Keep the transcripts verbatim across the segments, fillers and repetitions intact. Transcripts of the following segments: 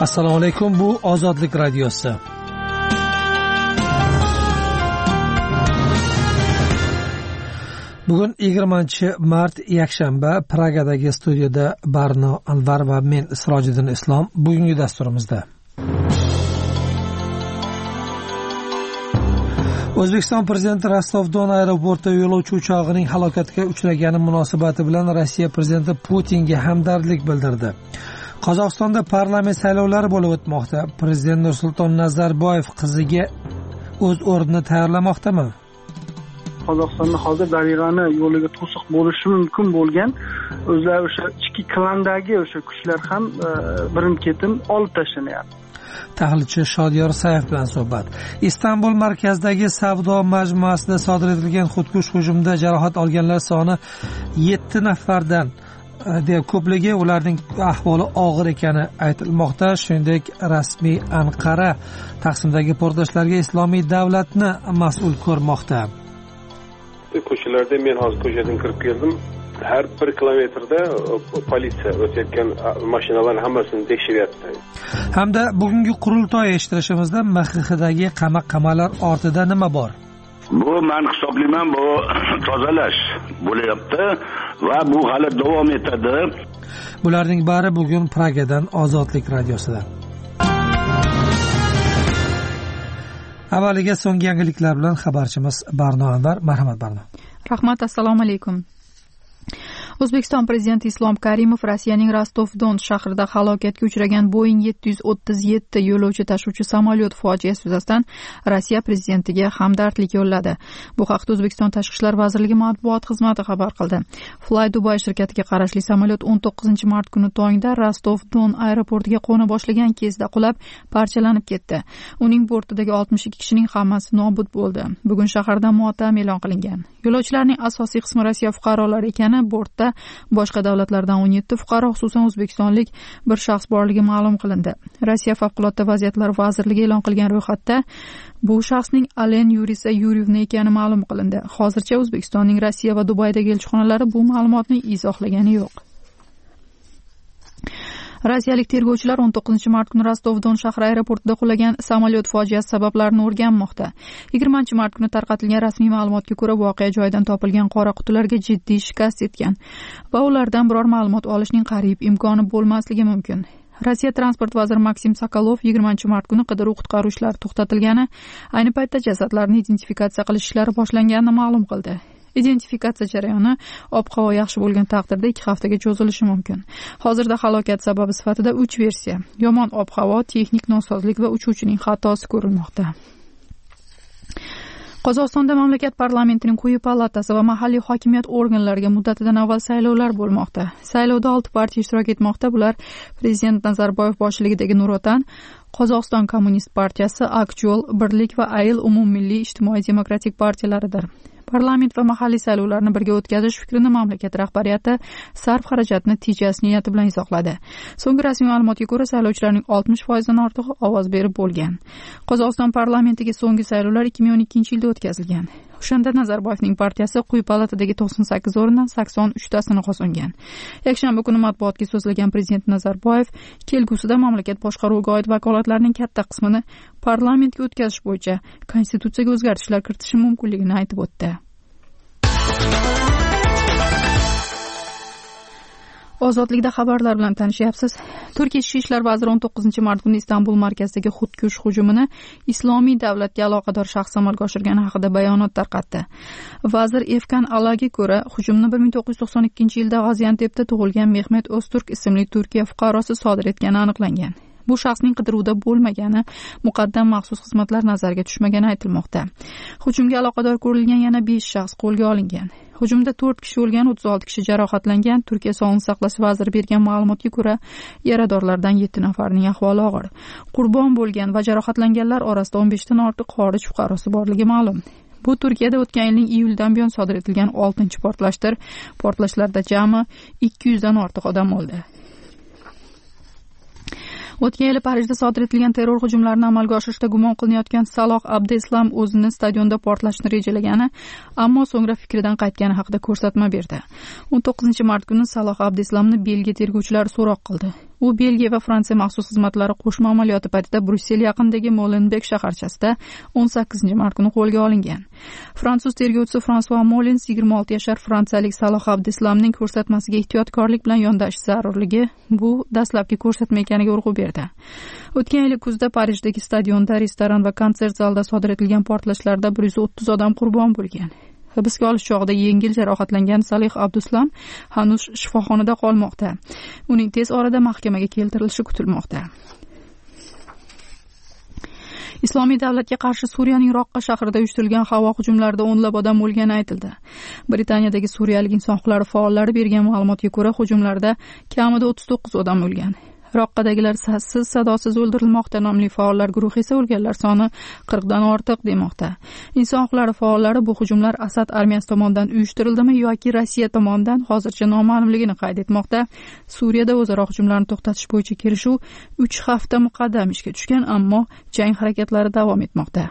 Assalomu alaykum, bu Ozodlik radiosi. Bugun yigirmanchi mart yakshanba, Pragadagi studiyada Barno Anvar va men Sirojiddin Islom. Bugungi dasturimizda O'zbekiston prezidenti Rostov-Don aeroportida yo'lovchi uchog'ining halokatga uchragani munosabati bilan Rossiya prezidenti Putinga hamdardlik bildirdi. Qozog'istonda parlament saylovlari bo'lib o'tmoqda. Prezident Nursulton Nazarboyev qiziga o'z o'rnini tayyorlamoqdami? Qozog'istonda hozir Darig'ani yo'liga to'siq bo'lishi mumkin bo'lgan o'zlari o'sha ichki klandagi o'sha kuchlar ham birin-ketin olib tashlanyapti. Tahlilchi Shodiyor Sayev bilan suhbat. Istanbul markazidagi savdo majmuasida sodir etilgan xudkush hujumda jarohat olganlar soni yetti nafardan deya ko'pligi, ularning ahvoli og'ir ekani aytilmoqda. Shuningdek, rasmiy Anqara Taqsimdagi portlashlarga Islomiy davlatni mas'ul ko'rmoqda. Ko'chalarda men hozir ko'chadan kirib keldim. Har bir kilometrda politsiya o'tayotgan mashinalarning hammasini tekshiryapti. Hamda bugungi qurultoy eshittirishimizda M X Xdagi qamoq-qamalar ortida nima bor? Bu men hisoblayman, bu tozalash bo'lyapti va bu hali davom etadi. Bularning bari bugun Pragadan Ozodlik radiosida. Avvaliga so'nggi yangiliklar bilan xabarchimiz Barno Anvar. Marhamat Barno. Rahmat, assalomu alaykum. O'zbekiston prezidenti Islom Karimov Rossiyaning Rostov-Don shahrida halokatga uchragan Boeing yetti yuz o'ttiz yetti yo'lovchi tashuvchi samolyot fojiasi yuzasidan Rossiya prezidentiga hamdardlik yo'lladi. Bu haqda O'zbekiston Tashqi ishlar vazirligi matbuot xizmati xabar qildi. Fly Dubai shirkatiga qarashli samolyot o'n to'qqizinchi mart kuni tongda Rostov-Don aeroportiga qo'na boshlagan kezda qulab parchalanib ketdi. Uning bortidagi oltmish ikki kishining hammasi nobud bo'ldi. Bugun shaharda motam e'lon qilingan. Yo'lovchilarning asosiy qismi Rossiya fuqarolari ekani, bortda boshqa davlatlardan o'n yetti fuqaro, xususan o'zbekistonlik bir shaxs borligi ma'lum qilindi. Rossiya favqulodda vaziyatlar vazirligi e'lon qilgan ro'yxatda bu shaxsning Alen Yurisa Yuryevna ekani ma'lum qilindi. Hozircha O'zbekistonning Rossiya va Dubaydagi elchixonalari bu ma'lumotni izohlagani yo'q. Rossiyalik tergovchilar o'n to'qqizinchi mart kuni Rostov-Don shahri aeroportida qulagan samolyot fojiasi sabablarini o'rganmoqda. yigirmanchi mart kuni tarqatilgan rasmiy ma'lumotga ko'ra, voqea joyidan topilgan qora qutilarga jiddiy shikast yetgan va ulardan biror ma'lumot olishning qariyb imkoni bo'lmasligi mumkin. Rossiya transport vaziri Maksim Sokolov yigirmanchi mart kuni qidiruv-qutqaruv ishlari to'xtatilgani, ayni paytda jasadlarni identifikatsiya qilish ishlari boshlanganini ma'lum qildi. Identifikatsiya jarayoni ob-havo yaxshi bo'lgan taqdirda ikki haftaga cho'zilishi mumkin. Hozirda halokat sababi sifatida uch versiya: yomon ob-havo, texnik nosozlik va uchuvchining xatosi ko'rilmoqda. Qozog'istonda mamlakat parlamentining quyi palatasi va mahalliy hokimiyat organlariga muddatidan avval saylovlar bo'lmoqda. Saylovda olti partiya ishtirok etmoqda. Bular prezident Nazarboyev boshchiligidagi Nur-Otan, Qozog'iston Kommunist partiyasi, Akjol, Birlik va Ayl umummilliy ijtimoiy demokratik partiyalaridir. Parlament va mahalliy saylovlarni birga o'tkazish fikrini mamlakat rahbariyati sarf xarajatni tejash niyati bilan izohladi. So'nggi rasmiy ma'lumotga ko'ra, saylovchilarning oltmish foizdan ortig'i ovoz berib bo'lgan. Qozog'iston parlamentiga so'nggi saylovlar ikki ming o'n ikkinchi yilda o'tkazilgan. O'shanda Nazarboyevning partiyasi quyi palatadagi to'qson sakkiz o'rindan sakson uchtasini qozongan. Yakshanba kuni matbuotga so'zlagan prezident Nazarboyev kelgusida mamlakat boshqaruviga oid vakolatlarning katta qismini parlamentga o'tkazish bo'yicha konstitutsiyaga o'zgartishlar kiritishi mumkinligini aytib o'tdi. Ozodlikda xabarlar bilan tanishyapsiz. Turkiya Ichki ishlar vaziri o'n to'qqizinchi mart kuni Istanbul markazidagi xudkush hujumini Islomiy davlatga aloqador shaxs amalga oshirgani haqida bayonot tarqatdi. Vazir Efkan Alaga ko'ra, hujumni bir ming to'qqiz yuz to'qson ikkinchi yilda G'aziyantepda tug'ilgan Mehmet O'zturk ismli Turkiya fuqarosi sodir etgani aniqlangan. Bu shaxsning qidiruvda bo'lmagani, muqaddam maxsus xizmatlar nazariga tushmagani aytilmoqda. Hujumga aloqador ko'rilgan yana besh shaxs qo'lga olingan. Hujumda to'rt kishi o'lgan, o'ttiz olti kishi jarohatlangan. Turkiya Sog'liqni saqlash vaziri bergan ma'lumotga ko'ra, yaradorlardan yetti nafarining ahvoli og'ir. Qurbon bo'lgan va jarohatlanganlar orasida o'n beshdan ortiq xorij fuqarosi borligi ma'lum. Bu Turkiyada o'tgan yilning iyuldan buyon sodir etilgan oltinchi portlashdir. Portlashlarda jami ikki yuzdan ortiq odam o'ldi. O'tgan yili Parijda sodir etilgan terror hujumlarini amalga oshirishda gumon qilinayotgan Saloh Abdeslam o'zini stadionda portlashni rejalagani, ammo so'ngra fikridan qaytgani haqida ko'rsatma berdi. o'n to'qqizinchi mart kuni Saloh Abdeslamni Belgiya tergovchilari so'roq qildi. U Belgiya va Fransiya maxsus xizmatlari qo'shma amaliyoti paytida Bryussel yaqinidagi Molenbeek shaharchasida o'n sakkizinchi mart kuni qo'lga olingan. Fransuz tergovchisi François Molins yigirma olti yashar fransiyalik Saloh Abdislamning ko'rsatmasiga ehtiyotkorlik bilan yondashish zarurligi bu dastlabki ko'rsatma ekaniga urg'u berdi. O'tgan yil kuzda Parijdagi stadionda, restoran va konsert zalida sodir etilgan portlashlarda bir yuz o'ttiz odam qurbon bo'lgan. Hibsga olish chog'ida yengil jarohatlangan Salih Abduslam hanuz shifoxonada qolmoqda. Uning tez orada mahkamaga keltirilishi kutilmoqda. Islomiy davlatga qarshi Suriyaning Roqqa shahrida uyushtirilgan havo hujumlarida o'nlab odam o'lgani aytildi. Britaniyadagi suriyalik inson huquqlari faollari bergan ma'lumotga ko'ra, hujumlarda kamida o'ttiz to'qqiz odam o'lgan. Roqqadagilar sassiz sadosiz o'ldirilmoqda nomli faollar guruhi esa o'lganlar soni qirqdan ortiq demoqda. Inson huquqlari faollari bu hujumlar Asad armiyasi tomonidan uyushtirildimi yoki Rossiya tomonidan hozircha noma'lumligini qayd etmoqda. Suriyada o'zaro hujumlarni to'xtatish bo'yicha kelishuv uch hafta muqaddam ishga tushgan, ammo jang harakatlari davom etmoqda.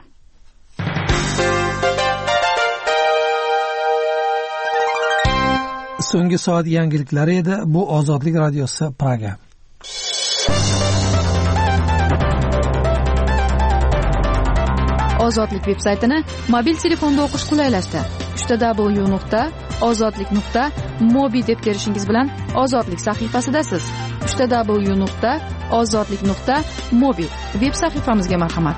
So'nggi soat yangiliklari edi. Bu Ozodlik radiosi Praga. Ozodlik veb-saytini mobil telefonda o'qish qulaylashdi. uch w nuqta ozodlik nuqta mobi deb terishingiz bilan Ozodlik sahifasidasiz. uch w nuqta ozodlik nuqta mobi veb sahifamizga marhamat.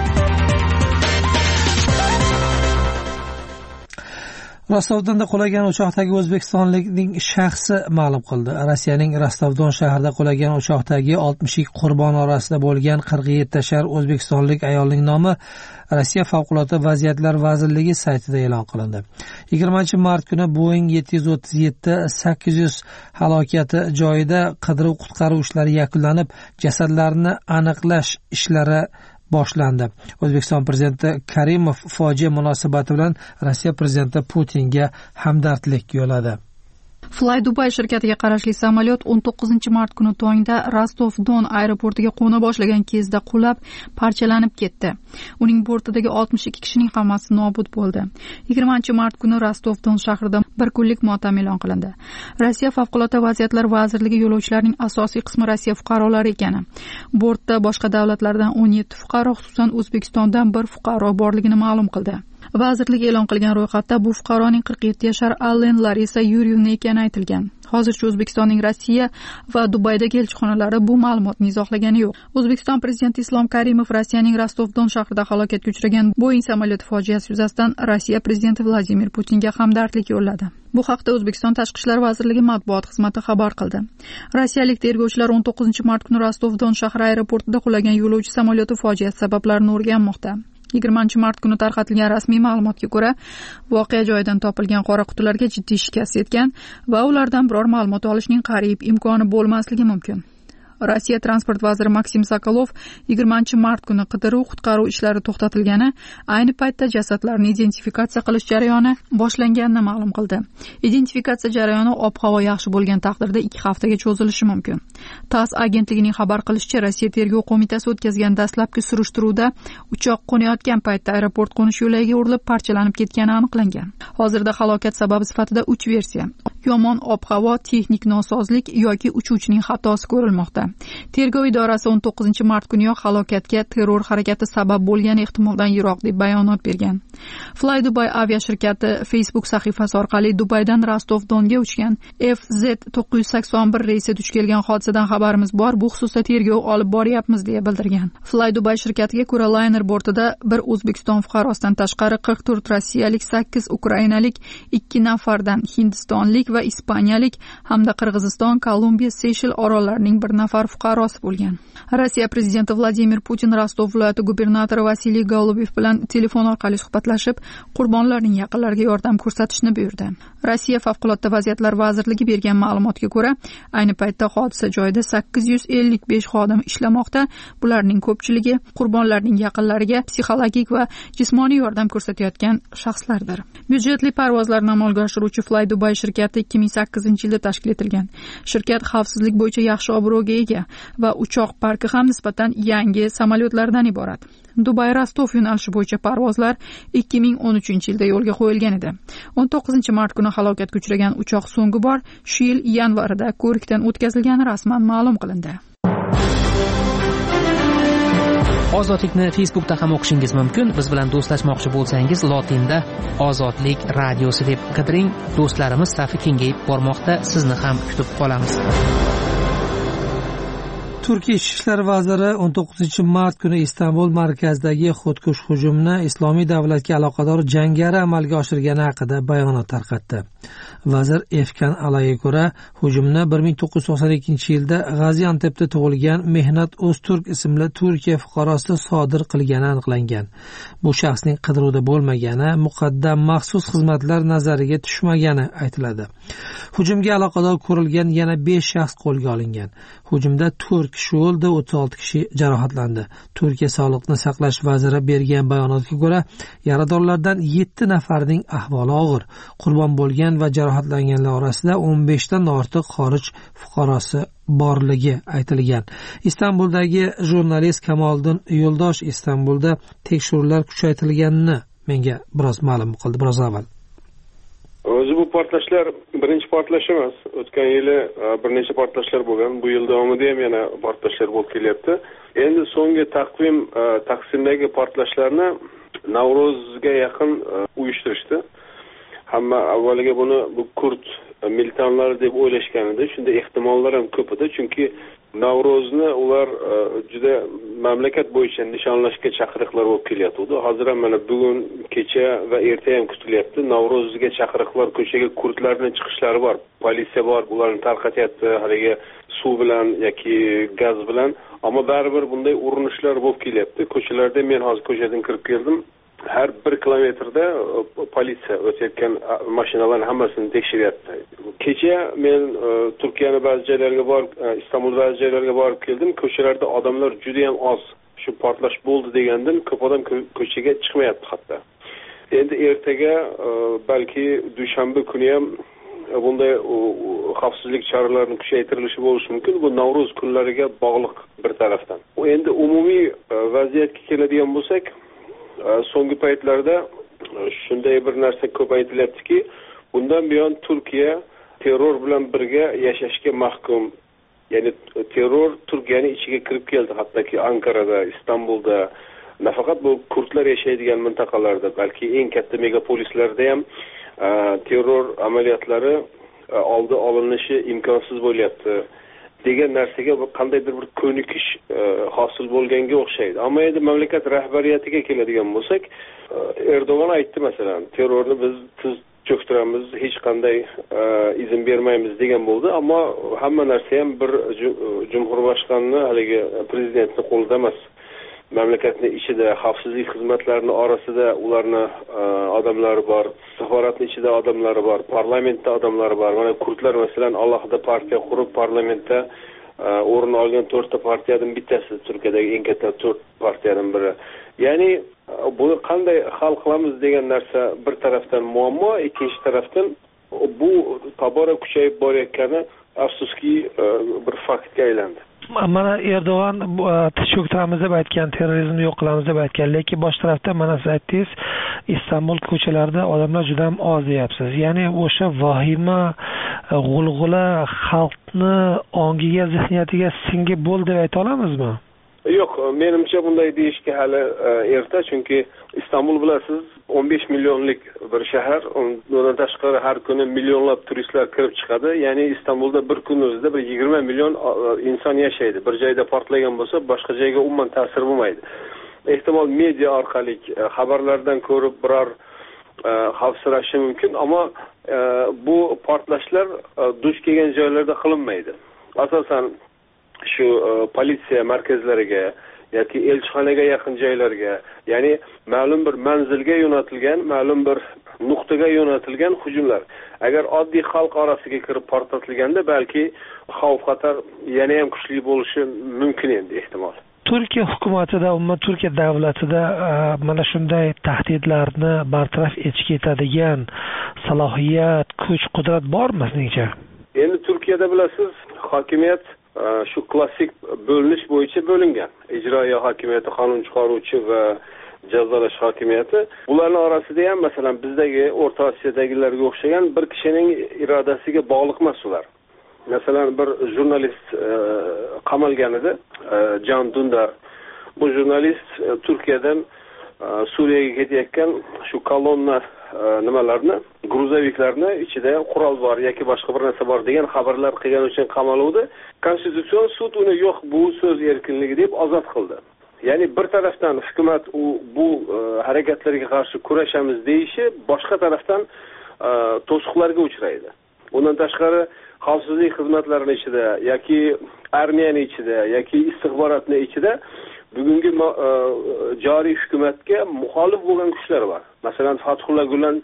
Rostovdonda qulagan uchoqdagi o'zbekistonlikning shaxsi ma'lum qildi. Rossiyaning Rostovdon shahrida qulagan uchoqdagi oltmish ikki qurbon orasida bo'lgan qirq yetti yashar o'zbekistonlik ayolning nomi Rossiya favqulodda vaziyatlar vazirligi saytida e'lon qilindi. yigirmanchi mart kuni Boeing yetti yuz o'ttiz yetti sakkiz yuz halokati joyida qidiruv-qutqaruv ishlari yakunlanib, jasadlarni aniqlash ishlari boshlandi. O'zbekiston prezidenti Karimov fojia munosabati bilan Rossiya prezidenti Putinga hamdardlik yo'lladi. Fly Dubai shirkatiga qarashli samolyot o'n to'qqizinchi mart kuni tongda Rostov-Don aeroportiga qo'na boshlagan kezda qulab, parchalanib ketdi. Uning bortidagi oltmish ikki kishining hammasi nobud bo'ldi. yigirmanchi mart kuni Rostov-Don shahrida bir kunlik motam e'lon qilindi. Rossiya favqulodda vaziyatlar vazirligi yo'lovchilarning asosiy qismi Rossiya fuqarolari ekani. Bortda boshqa davlatlardan o'n yetti fuqaro, xususan O'zbekistondan bir fuqaro borligini ma'lum qildi. Vazirlik e'lon qilgan ro'yxatda bu fuqaroning qirq yetti yashar Allen Larisa Yuryevna ekani aytilgan. Hozircha O'zbekistonning Rossiya va Dubaydagi elchixonalari bu ma'lumotni izohlagani yo'q. O'zbekiston prezidenti Islom Karimov Rossiyaning Rostov-Don shahrida halokatga uchragan Boeing samolyoti fojiasi yuzasidan Rossiya prezidenti Vladimir Putinga hamdardlik yo'lladi. Bu haqda O'zbekiston Tashqi ishlar vazirligi matbuot xizmati xabar qildi. Rossiyalik tergovchilar o'n to'qqizinchi mart kuni Rostov-Don shahri aeroportida qulagan yo'lovchi samolyoti fojiasi sabablarini o'rganmoqda. yigirmanchi mart kuni tarqatilgan rasmiy ma'lumotga ko'ra, voqea joyidan topilgan qora qutilarga jiddiy shikast yetgan va ulardan biror ma'lumot olishning qariyb imkoni bo'lmasligi mumkin. Rossiya transport vaziri Maksim Sokolov yigirmanchi mart kuni qidiruv-qutqaruv ishlari to'xtatilgani, ayni paytda jasadlarni identifikatsiya qilish jarayoni boshlanganini ma'lum qildi. Identifikatsiya jarayoni ob-havo yaxshi bo'lgan taqdirda ikki haftaga cho'zilishi mumkin. TASS agentligining xabar qilishicha, Rossiya tergov qo'mitasi o'tkazgan dastlabki surishtiruvda uchoq qo'nayotgan paytda aeroport qo'nish yo'lagiga urilib parchalanib ketgani aniqlangan. Hozirda halokat sababi sifatida uch versiya: yomon ob-havo, texnik nosozlik yoki uchuvchining xatosi ko'rilmoqda. Tergov idorasi o'n to'qqizinchi mart kuniyoq halokatga terror harakati sabab bo'lgan ehtimoldan yiroq deb bayonot bergan. Fly Dubai aviashirkati Facebook sahifasi orqali Dubaydan Rostov-Donga uchgan F Z to'qqiz yuz sakson bir reysi duch kelgan hodisadan xabarimiz bor, bu xususda tergov olib boryapmiz deya bildirgan. Fly Dubai shirkatiga ko'ra, layner bortida bir O'zbekiston fuqarosidan tashqari qirq to'rt rossiyalik, sakkiz ukrainalik, ikki nafardan hindistonlik va ispaniyalik hamda Qirg'iziston, Kolumbiya, Seyshel orollarining bir nafar fuqarosi bo'lgan. Rossiya prezidenti Vladimir Putin Rostov viloyati gubernatori Vasiliy Golubev bilan telefon orqali suhbatlashib, qurbonlarning yaqinlariga yordam ko'rsatishni buyurdi. Rossiya favqulodda vaziyatlar vazirligi bergan ma'lumotga ko'ra, ayni paytda hodisa joyida sakkiz yuz ellik besh xodim ishlamoqda. Bularning ko'pchiligi qurbonlarning yaqinlariga psixologik va jismoniy yordam ko'rsatayotgan shaxslardir. Byudjetli parvozlarni amalga oshiruvchi Fly Dubai shirkati ikki ming sakkizinchi yilda tashkil etilgan. Shirkat xavfsizlik bo'yicha yaxshi obro'ga ega va uchoq parki ham nisbatan yangi samolyotlardan iborat. Dubay Rostov yo'nalishi bo'yicha parvozlar ikki ming o'n uchinchi yilda yo'lga qo'yilgan edi. o'n to'qqizinchi mart kuni halokatga uchragan uchoq so'nggi bor shu yil yanvarida ko'rikdan o'tkazilgani rasman ma'lum qilindi. Ozodlikni Facebookda ham o'qishingiz mumkin. Biz bilan do'stlashmoqchi bo'lsangiz, lotinda Ozodlik radiosi deb qidiring. Do'stlarimiz safi kengayib bormoqda. Sizni ham kutib qolamiz. Turkiya Ichki ishlar vaziri o'n to'qqizinchi mart kuni Istanbul markazidagi xudkush hujumni Islomiy davlatga aloqador jangari amalga oshirgani haqida bayonot tarqatdi. Vazir Efkan Alayga ko'ra, hujumni bir ming to'qqiz yuz to'qson ikkinchi yilda G'aziantepda tug'ilgan Mehnat O'zturk ismli Turkiya fuqarosi sodir qilgani aniqlangan. Bu shaxsning qidiruvda bo'lmagani, muqaddam maxsus xizmatlar nazariga tushmagani aytiladi. Hujumga aloqador ko'rilgan yana besh shaxs qo'lga olingan. Hujumda to'rt kishi o'ldi, o'ttiz olti kishi jarohatlandi. Turkiya Sog'liqni saqlash vaziri bergan bayonotga ko'ra, yaradorlardan yetti nafarining ahvoli og'ir. Qurbon bo'lgan va jarohatlanganlar orasida o'n beshdan ortiq xorij fuqarosi borligi aytilgan. Istanbuldagi jurnalist Kamoliddin Yo'ldosh Istanbulda tekshiruvlar kuchaytirilganini menga biroz ma'lum qildi, biroz avval. O'zi bu portlashlar birinchi portlash emas. O'tgan yili bir necha portlashlar bo'lgan. Bu yil davomida ham yana portlashlar bo'lib kelyapti. Endi so'nggi taqvim Taqsimdagi portlashlarni Navro'zga yaqin uyushtirishdi. Hamma avvaliga buni bu kurd militantlari deb o'ylashgan edi. Shunda ehtimollar ham ko'p edi, chunki Navro'zni ular juda mamlakat bo'yicha nishonlashga chaqiriqlar bo'lib kelyapti. Hozir ham mana bugun kecha va erta ham kutilyapti. Navro'zga chaqiriqlar, ko'chaga kurdlarning chiqishlari bor. Politsiya bor, ularni tarqatyapti, haligi suv bilan yoki gaz bilan. Ammo baribir bunday urinishlar bo'lib kelyapti. Ko'chalarda men hozir ko'chadan kirib keldim. Har bir kilometrda politsiya o'tayotgan mashinalarning hammasini tekshiryapti. Kecha men Turkiyani ba'zi joylariga borib, Istanbul ba'zi joylariga borib keldim. Ko'chalarda odamlar juda ham oz. Shu portlash bo'ldi degandan ko'p odam ko'chaga chiqmayapti hatto. Endi ertaga balki dushanba kuni ham bunday xavfsizlik choralarining kuchaytirilishi bo'lishi mumkin. Bu Navro'z kunlariga bog'liq bir tarafdan. Endi umumiy vaziyatga keladigan bo'lsak, so'nggi paytlarda shunday bir narsa ko'p aytilyaptiki, bundan buyon Turkiya terror bilan birga yashashga mahkum. Ya'ni terror Turkiyaning ichiga kirib keldi, hattoki Ankarada, Istanbulda, nafaqat bu kurdlar yashaydigan mintaqalarda, balki eng katta megapolislarda ham terror amaliyotlari oldi olinishi imkonsiz bo'lyapti degan narsaga qandaydir bir ko'nikish hosil bo'lganga o'xshaydi. Ammo endi mamlakat rahbariyatiga keladigan bo'lsak, Erdo'g'an aytdi masalan, terrorni biz tiz cho'ktiramiz, hech qanday izn bermaymiz degan bo'ldi. Ammo hamma narsa ham bir jumhurboshqonni, haligi prezidentning qo'lida emas. Mamlakatning ichida, xavfsizlik xizmatlarining orasida ularning odamlari bor, safaratning ichida odamlari bor, parlamentda odamlari bor. Mana kurdlar masalan alohida partiya qurib, parlamentda o'rin olgan to'rtta partiyadan bittasi, Turkiyadagi eng katta to'rt partiyadan biri. Ya'ni buni qanday hal qilamiz degan narsa bir tarafdan muammo, ikkinchi tarafdan bu tobora kuchayib borayotgani afsuski bir faktga aylandi. Mana Erdo'g'an tiz cho'ktiramiz deb aytgan, terrorizmni yo'q qilamiz deb aytgan, lekin bosh tarafdan mana siz aytdingiz, Istanbul ko'chalarida odamlar juda ham oz deyapsiz. Ya'ni o'sha vahima, g'ulg'ula xalqni ongiga, zehniyatiga singib bo'ldi deb ayta olamizmi? Yo'q, menimcha bunday deyishga hali erta, chunki Istanbul bilasiz, o'n besh millionlik bir shahar, undan tashqari har kuni millionlab turistlar kirib chiqadi. Ya'ni Istanbulda bir kun o'zida bir yigirma million inson yashaydi. Bir joyda portlagan bo'lsa, boshqa joyga umuman ta'sir bo'lmaydi. Ehtimol media orqali xabarlardan ko'rib biror xavfsirashi mumkin, ammo bu portlashlar duch kelgan joylarda qilinmaydi. Asosan shu politsiya markazlariga yoki elchixonaga yaqin joylarga, ya'ni ma'lum bir manzilga yo'natilgan, ma'lum bir nuqtaga yo'natilgan hujumlar. Agar oddiy xalq orasiga kirib portlatilganda balki xavf-xatar yana ham kuchli bo'lishi mumkin endi ehtimol. Turkiya hukumatida, umuman Turkiya davlatida mana shunday tahdidlarni bartaraf etishga yetadigan salohiyat, kuch, qudrat bormi sizningcha? Endi Turkiyada bilasiz, hokimiyat shu klassik bo'linish bo'yicha bo'lingan. Ijroiya hokimiyati, qonun chiqaruvchi va jazolash hokimiyati. Bularning orasida ham masalan bizdagi O'rta Osiyodagilarga o'xshagan bir kishining irodasiga bog'liq emas ular. Masalan bir jurnalist qamalgan edi, Jon Dundar. Bu jurnalist Turkiyadan Suriyaga ketayotgan shu kolonna nimalarni, gruzoviklarni ichida qurol bor yoki boshqa bir narsa bor degan xabarlar qilgani uchun qamaluvdi. Konstitutsion sud uni yo'q, bu so'z erkinligi deb ozod qildi. Ya'ni bir tarafdan hukumat u bu harakatlarga qarshi kurashamiz deyishi, boshqa tarafdan to'siqlarga uchraydi. Bundan tashqari xavfsizlik xizmatlarining ichida yoki armiyaning ichida yoki istixborotning ichida bugungi joriy hukumatga muxolif bo'lgan kuchlar bor. Masalan, Fathullah Gulen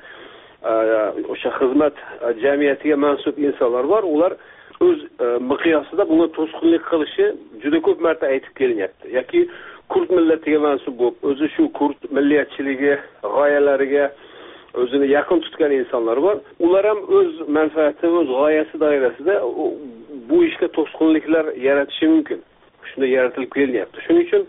o'sha xizmat jamiyatiga mansub insonlar bor. Ular o'z miqyosida bunga to'sqinlik qilishi juda ko'p marta aytib kelinyapti. Yoki kurd millatiga mansub bo'lib, o'zi shu kurd milliyatchiligi g'oyalariga o'zini yaqin tutgan insonlar bor. Ular ham o'z manfaati, o'z g'oyasi doirasida bu ishga to'sqinliklar yaratishi mumkin. Shunda yaratilib kelyapti. Shuning uchun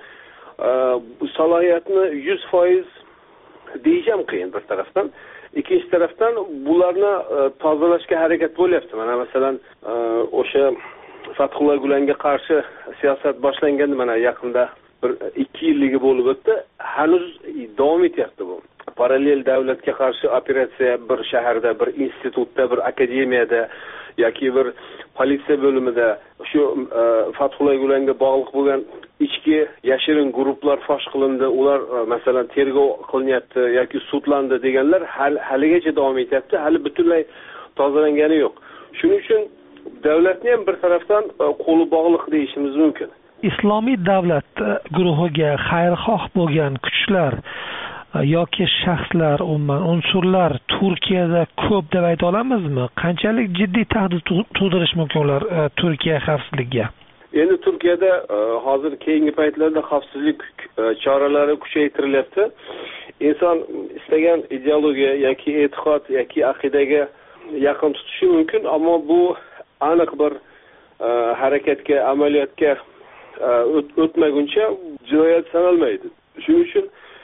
bu salohiyatni yuz foiz deyishim qiyin bir tarafdan. Ikkinchi tarafdan bularni tozalashga harakat bo'lyapti. Mana masalan, o'sha Fathullah Gulenga qarshi siyosat boshlanganda mana yaqinda bir ikki yilligi bo'lib o'tdi. Hanuz davom etyapti bu. Parallel davlatga qarshi operatsiya bir shaharda, bir institutda, bir akademiyada yoki bir politsiya bo'limida shu Fathullah Gulenga bog'liq bo'lgan ichki yashirin guruhlar fosh qilindi, ular masalan tergov qilinyapti yoki sudlandi deganlar haligacha davom etyapti, hali butunlay tozalangani yo'q. Shuning uchun davlatni ham bir tarafdan qo'li bog'liq deyishimiz mumkin. Islomiy davlat guruhiga xayrixoh bo'lgan kuchlar yoki shaxslar, umuman unsurlar Turkiyada ko'p deb ayta olamizmi? Qanchalik jiddiy tahdid tug'dirish mumkin ular Turkiya xavfsizligiga? Endi Turkiyada hozir keyingi paytlarda xavfsizlik choralari kuchaytirilyapti. Inson istagan ideologiya yoki e'tiqod yoki aqidaga yaqin tutishi mumkin, ammo bu aniq bir harakatga, amaliyotga o'tmaguncha jinoyat sanalmaydi. Shuning uchun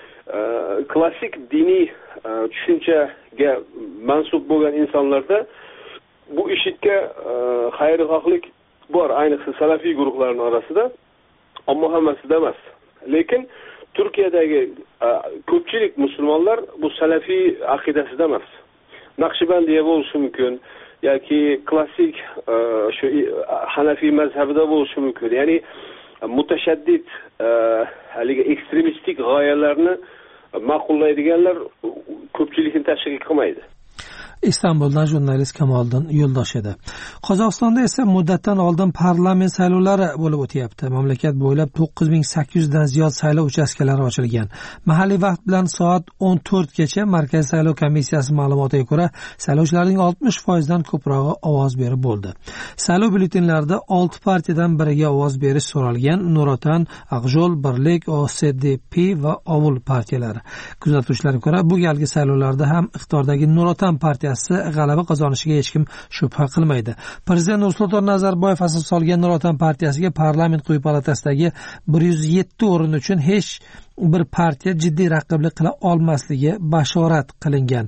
klassik diniy tushunchaga mansub bo'lgan insonlarda bu ishga xayrixohlik bor, ayniqsa salafiy guruhlarning orasida, ammo hammasida emas. Lekin Turkiyadagi ko'pchilik musulmonlar bu salafiy aqidasida emas. Naqshbandiya bo'lishi mumkin yoki klassik shu Hanafiy mazhabida bo'lishi mumkin. Ya'ni mutashaddid haligi ekstremistik g'oyalarni ma'qullaydiganlar ko'pchilikni tashkil qilmaydi. Istanbuldan jurnalist Kamoliddin Yo'ldosh edi. Qozog'istonda esa muddatdan oldin parlament saylovlari bo'lib o'tyapti. Mamlakat bo'ylab to'qqiz ming sakkiz yuz dan ziyod saylov uchastkalari ochilgan. Mahalliy vaqt bilan soat o'n to'rt gacha Markaziy saylov komissiyasi ma'lumotiga ko'ra, saylovchilarning oltmish foiz dan ko'prog'i ovoz berib bo'ldi. Saylov byulletenlarida olti partiyadan biriga ovoz berish so'ralgan: Nuratan, Aqjol, Birlik, O S D P va Ovul partiyalari. Kuzatuvchilarga ko'ra, bu galgi saylovlarda ham iqtidordagi Nuratan partiyasi g'alaba qozonishiga hech kim shubha qilmaydi. Prezident Nursulton Nazarboyev asos solgan Nuratan partiyasiga parlament quyi palatasidagi bir yuz yetti o'rin uchun hech bir partiya jiddiy raqiblik qila olmasligi bashorat qilingan.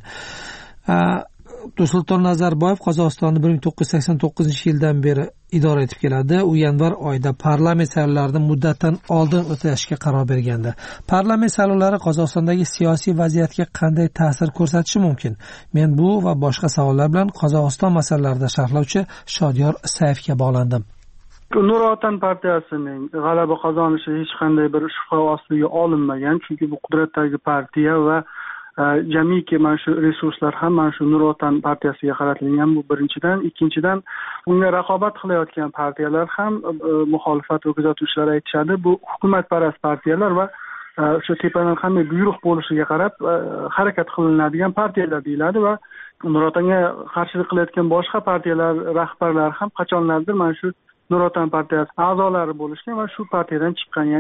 Nursulton Nazarboyev Qozog'istonni bir ming to'qqiz yuz sakson to'qqizinchi yildan beri idora etib keladi. U yanvar oyida parlament saylovlarini muddatdan oldin o'tkazishga qaror bergandi. Parlament saylovlari Qozog'istondagi siyosiy vaziyatga qanday ta'sir ko'rsatishi mumkin? Men bu va boshqa savollar bilan Qozog'iston masalalarida sharhlovchi Shodiyor Saifga bog'landim. Nuratan partiyasining g'alaba qozonishi hech qanday bir shubha ostiga olinmagan, chunki bu qudratdagi partiya va jamiki mana shu resurslar ham mana shu Nuratan partiyasiga qaratilgan. Bu birinchidan. Ikkinchidan, unga raqobat qilayotgan partiyalar ham muxolifat va kuzatuvchilar aytishadi, bu hukumatparast partiyalar va o'sha tepadan qanday buyruq bo'lishiga qarab harakat qilinadigan partiyalar deyiladi va Nuratanga qarshilik qilayotgan boshqa partiyalar rahbarlari ham qachonlardir mana shu Nuratan partiyasi a'zolari bo'lishgan va shu partiyadan chiqqan. Ya'ni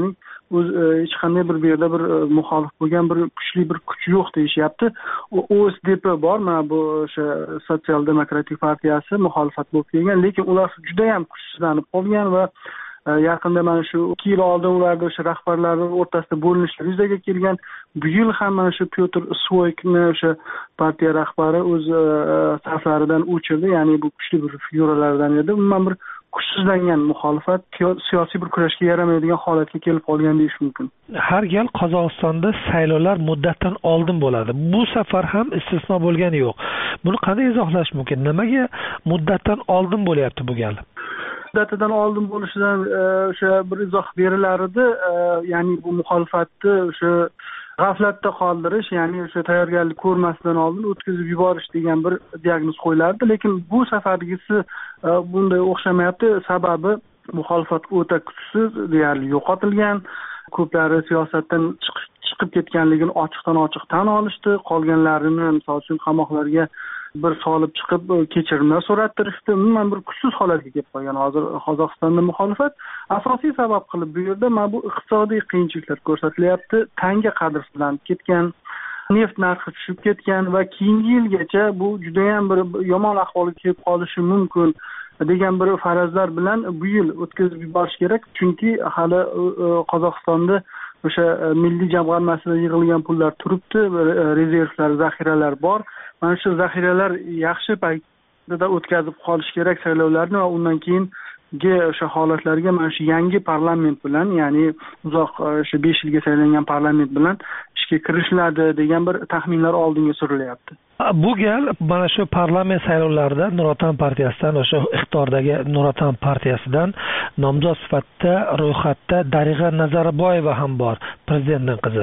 o'z hech qanday bir bu yerda bir muxolif bo'lgan bir kuchli bir kuch yo'q deyishyapti. O S D P bor, mana bu o'sha Sotsial demokratik partiyasi muxolifat bo'lib kelgan, lekin ular juda ham kuchsizlanib qolgan va yaqinda mana shu ikki yil oldin ularda o'sha rahbarlarning o'rtasida bo'linishlar yuzaga kelgan. Bu yil ham mana shu Pyotr Svoykni o'sha partiya rahbari o'z saflaridan o'chirdi, ya'ni bu kuchli bir figuralardan edi. Umuman bir kuchsizlangan muxolifat siyosiy bir kurashga yaramaydigan holatga kelib qolgan deyish mumkin. Har gal Qozog'istonda saylovlar muddatdan oldin bo'ladi. Bu safar ham istisno bo'lgani yo'q. Buni qanday izohlash mumkin? Nimaga muddatdan oldin bo'lyapti bu gal? Muddatidan oldin bo'lishidan o'sha bir izoh berilar edi, ya'ni bu muxolifatni o'sha g'aflatda qoldirish, ya'ni o'sha tayyorgarlik ko'rmasdan oldin o'tkazib yuborish degan bir diagnoz qo'yilardi, lekin bu safargisi bunday o'xshamayapti. Sababi muxolifat o'ta kuchsiz, deyarli yo'qotilgan, ko'plari siyosatdan chiqib ketganligini ochiqdan ochiq tan olishdi, qolganlarini misol uchun qamoqlarga bir solib chiqib kechirimlar so'rattirishdi. Umuman bir kuchsiz holatga kelib qolgan hozir Qozog'istonda muxolifat. Asosiy sabab qilib bu yerda mana bu iqtisodiy qiyinchiliklar ko'rsatilyapti. Tanga qadrsizlanib ketgan, neft narxi tushib ketgan va keyingi yilgacha bu juda ham bir yomon ahvolga kelib qolishi mumkin degan bir farazlar bilan bu yil o'tkazib yuborish kerak, chunki hali Qozog'istonda o'sha milliy jamg'armasida yig'ilgan pullar turibdi, rezervlar, zaxiralar bor. Mana shu zaxiralar yaxshi paytda o'tkazib qolish kerak saylovlarni va undan keyingi o'sha holatlarga mana shu yangi parlament bilan, ya'ni uzoq o'sha besh yilga saylangan parlament bilan ishga kirishiladi degan bir taxminlar oldinga surilyapti. Bu gal mana shu parlament saylovlarida Nurotан partiyasidan, o'sha iqtidordagi Nurotан partiyasidan nomzod sifatida ro'yxatda Darig'a Nazarboyeva ham bor, prezidentning qizi.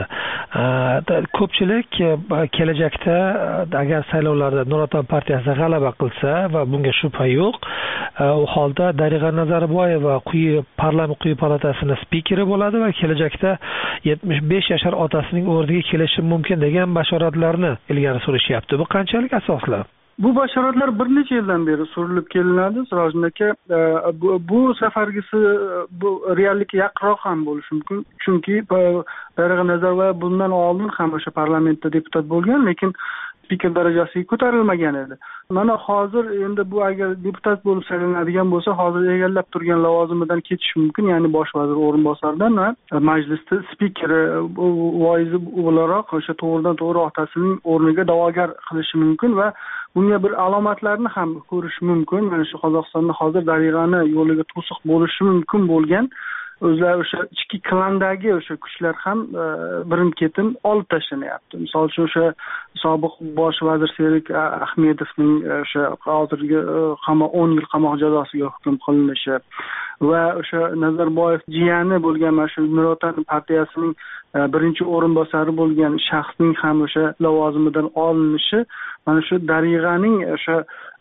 Ko'pchilik kelajakda agar saylovlarda Nurotан partiyasi g'alaba qilsa va bunga shubha yo'q, u holda Darig'a Nazarboyeva quyi parlament quyi palatasining spikeri bo'ladi va kelajakda yetmish besh yashar otasining o'rniga kelishi mumkin degan bashoratlarni ilgari surishyapti. Bu qanchalik asosli? Bu bashoratlar bir necha yildan beri surilib kelinadi. Sirojin aka, bu, bu safargisi bu reallikka yaqinroq ham bo'lishi mumkin, chunki Darig'a Nazarboyev bundan oldin ham o'sha parlamentda deputat bo'lgan, lekin spiker darajasiga ko'tarilmagan edi. Mana hozir endi bu agar deputat bo'lib saylanadigan bo'lsa, hozir egallab turgan lavozimidan ketishi mumkin, ya'ni bosh vazir o'rinbosaridan va majlisda spikeri voizi o'laroq o'sha to'g'ridan to'g'ri otasining o'rniga da'vogar qilishi mumkin va bunga bir alomatlarni ham ko'rish mumkin. Mana shu Qozog'istonda hozir Darig'ani yo'liga to'siq bo'lishi mumkin bo'lgan o'zlari o'sha ichki klandagi o'sha kuchlar ham birin-ketin olib tashlanyapti. Misol uchun o'sha sobiq bosh vazir Serik Ahmedovning o'sha hozirgi qamoq o'n yil qamoq jazosiga hukm qilinishi va o'sha Nazarboyev jiyani bo'lgan mana shu Nurotан partiyasining birinchi o'rinbosari bo'lgan shaxsning ham o'sha lavozimidan olinishi mana shu Darig'aning o'sha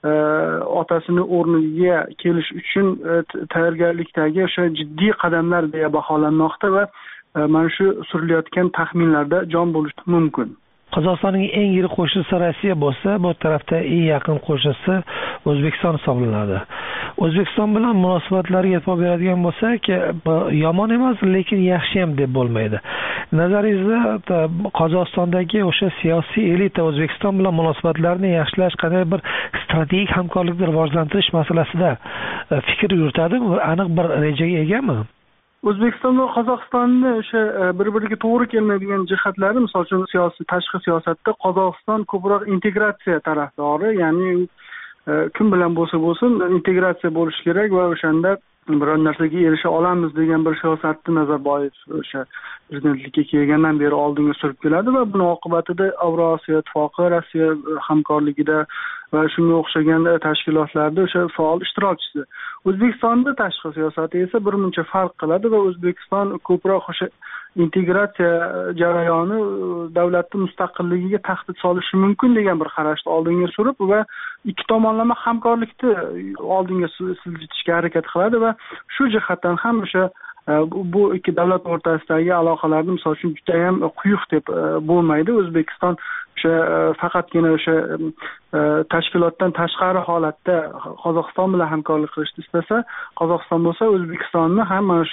otasini o'rniga kelish uchun tayyorgarlikdagi o'sha jiddiy qadamlar deya baholanmoqda va mana shu surilayotgan taxminlarda jon bo'lishi mumkin. Qozog'istonning eng yirik qo'shnisi Rossiya bo'lsa, bu tarafda eng yaqin qo'shnisi O'zbekiston hisoblanadi. O'zbekiston bilan munosabatlarga e'tibor beradigan bo'lsak, yomon emas, lekin yaxshi ham deb bo'lmaydi. Nazaringizda Qozog'istondagi o'sha siyosiy elita O'zbekiston bilan munosabatlarni yaxshilash, qanday bir strategik hamkorlikni rivojlantirish masalasida fikr yuritadimi? Aniq bir rejaga egami? O'zbekiston va Qozog'istonni o'sha bir-biriga to'g'ri kelmaydigan jihatlari, misol uchun siyosiy tashqi siyosatda Qozog'iston ko'proq integratsiya tarafdori, ya'ni kim bilan bo'lsa bo'lsin integratsiya bo'lishi kerak va o'shanda biror narsaga erisha olamiz degan bir siyosatni Nazarboyev o'sha prezidentlikka kelgandan beri oldinga surib keladi va buning oqibatida Avrosiyo ittifoqi Rossiya hamkorligida va shunga o'xshagan tashkilotlarda o'sha faol ishtirokchisi. O'zbekistonda tashqi siyosati esa bir muncha farq qiladi va O'zbekiston ko'proq o'sha integratsiya jarayoni davlatning mustaqilligiga tahdid solishi mumkin degan bir qarashni oldinga surib va ikki tomonlama hamkorlikni oldinga siljitishga harakat qiladi va shu jihatdan ham o'sha bu ikki davlat o'rtasidagi aloqalarni misol uchun juda ham quyuq deb bo'lmaydi. O'zbekiston o'sha faqatgina o'sha tashkilotdan tashqari holatda Qozog'iston bilan hamkorlik qilishni istasa, Qozog'iston bo'lsa O'zbekistonni ham mana shu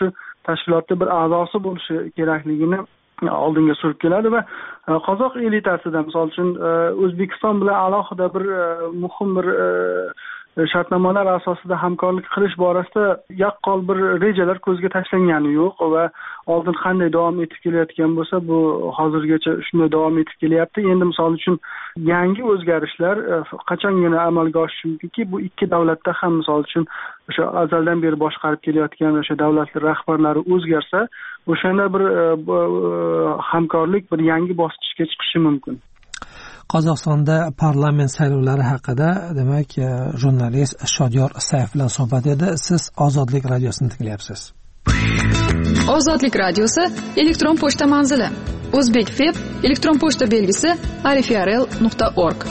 tashkilotda bir a'zosi bo'lishi kerakligini oldinga surib keladi va qozoq elitasida misol uchun O'zbekiston bilan alohida bir muhim bir shartnomalar asosida hamkorlik qilish borasida yaqqol bir rejalar ko'zga tashlangani yo'q va oldin qanday davom etib kelayotgan bo'lsa bu hozirgacha shunday davom etib kelyapti. Endi misol uchun yangi o'zgarishlar qachongina amalga oshishi mumkinki, bu ikki davlatda ham misol uchun o'sha azaldan beri boshqarib kelayotgan o'sha davlatlar rahbarlari o'zgarsa, o'shanda bir hamkorlik bir yangi bosqichga chiqishi mumkin. Qozog'istonda parlament saylovlari haqida demak jurnalist Shodiyor Saif bilan suhbat edi. Siz Ozodlik radiosini tinglayapsiz. Ozodlik radiosi elektron pochta manzili O'zbekfeb elektron pochta belgisi arifrl nuqta org.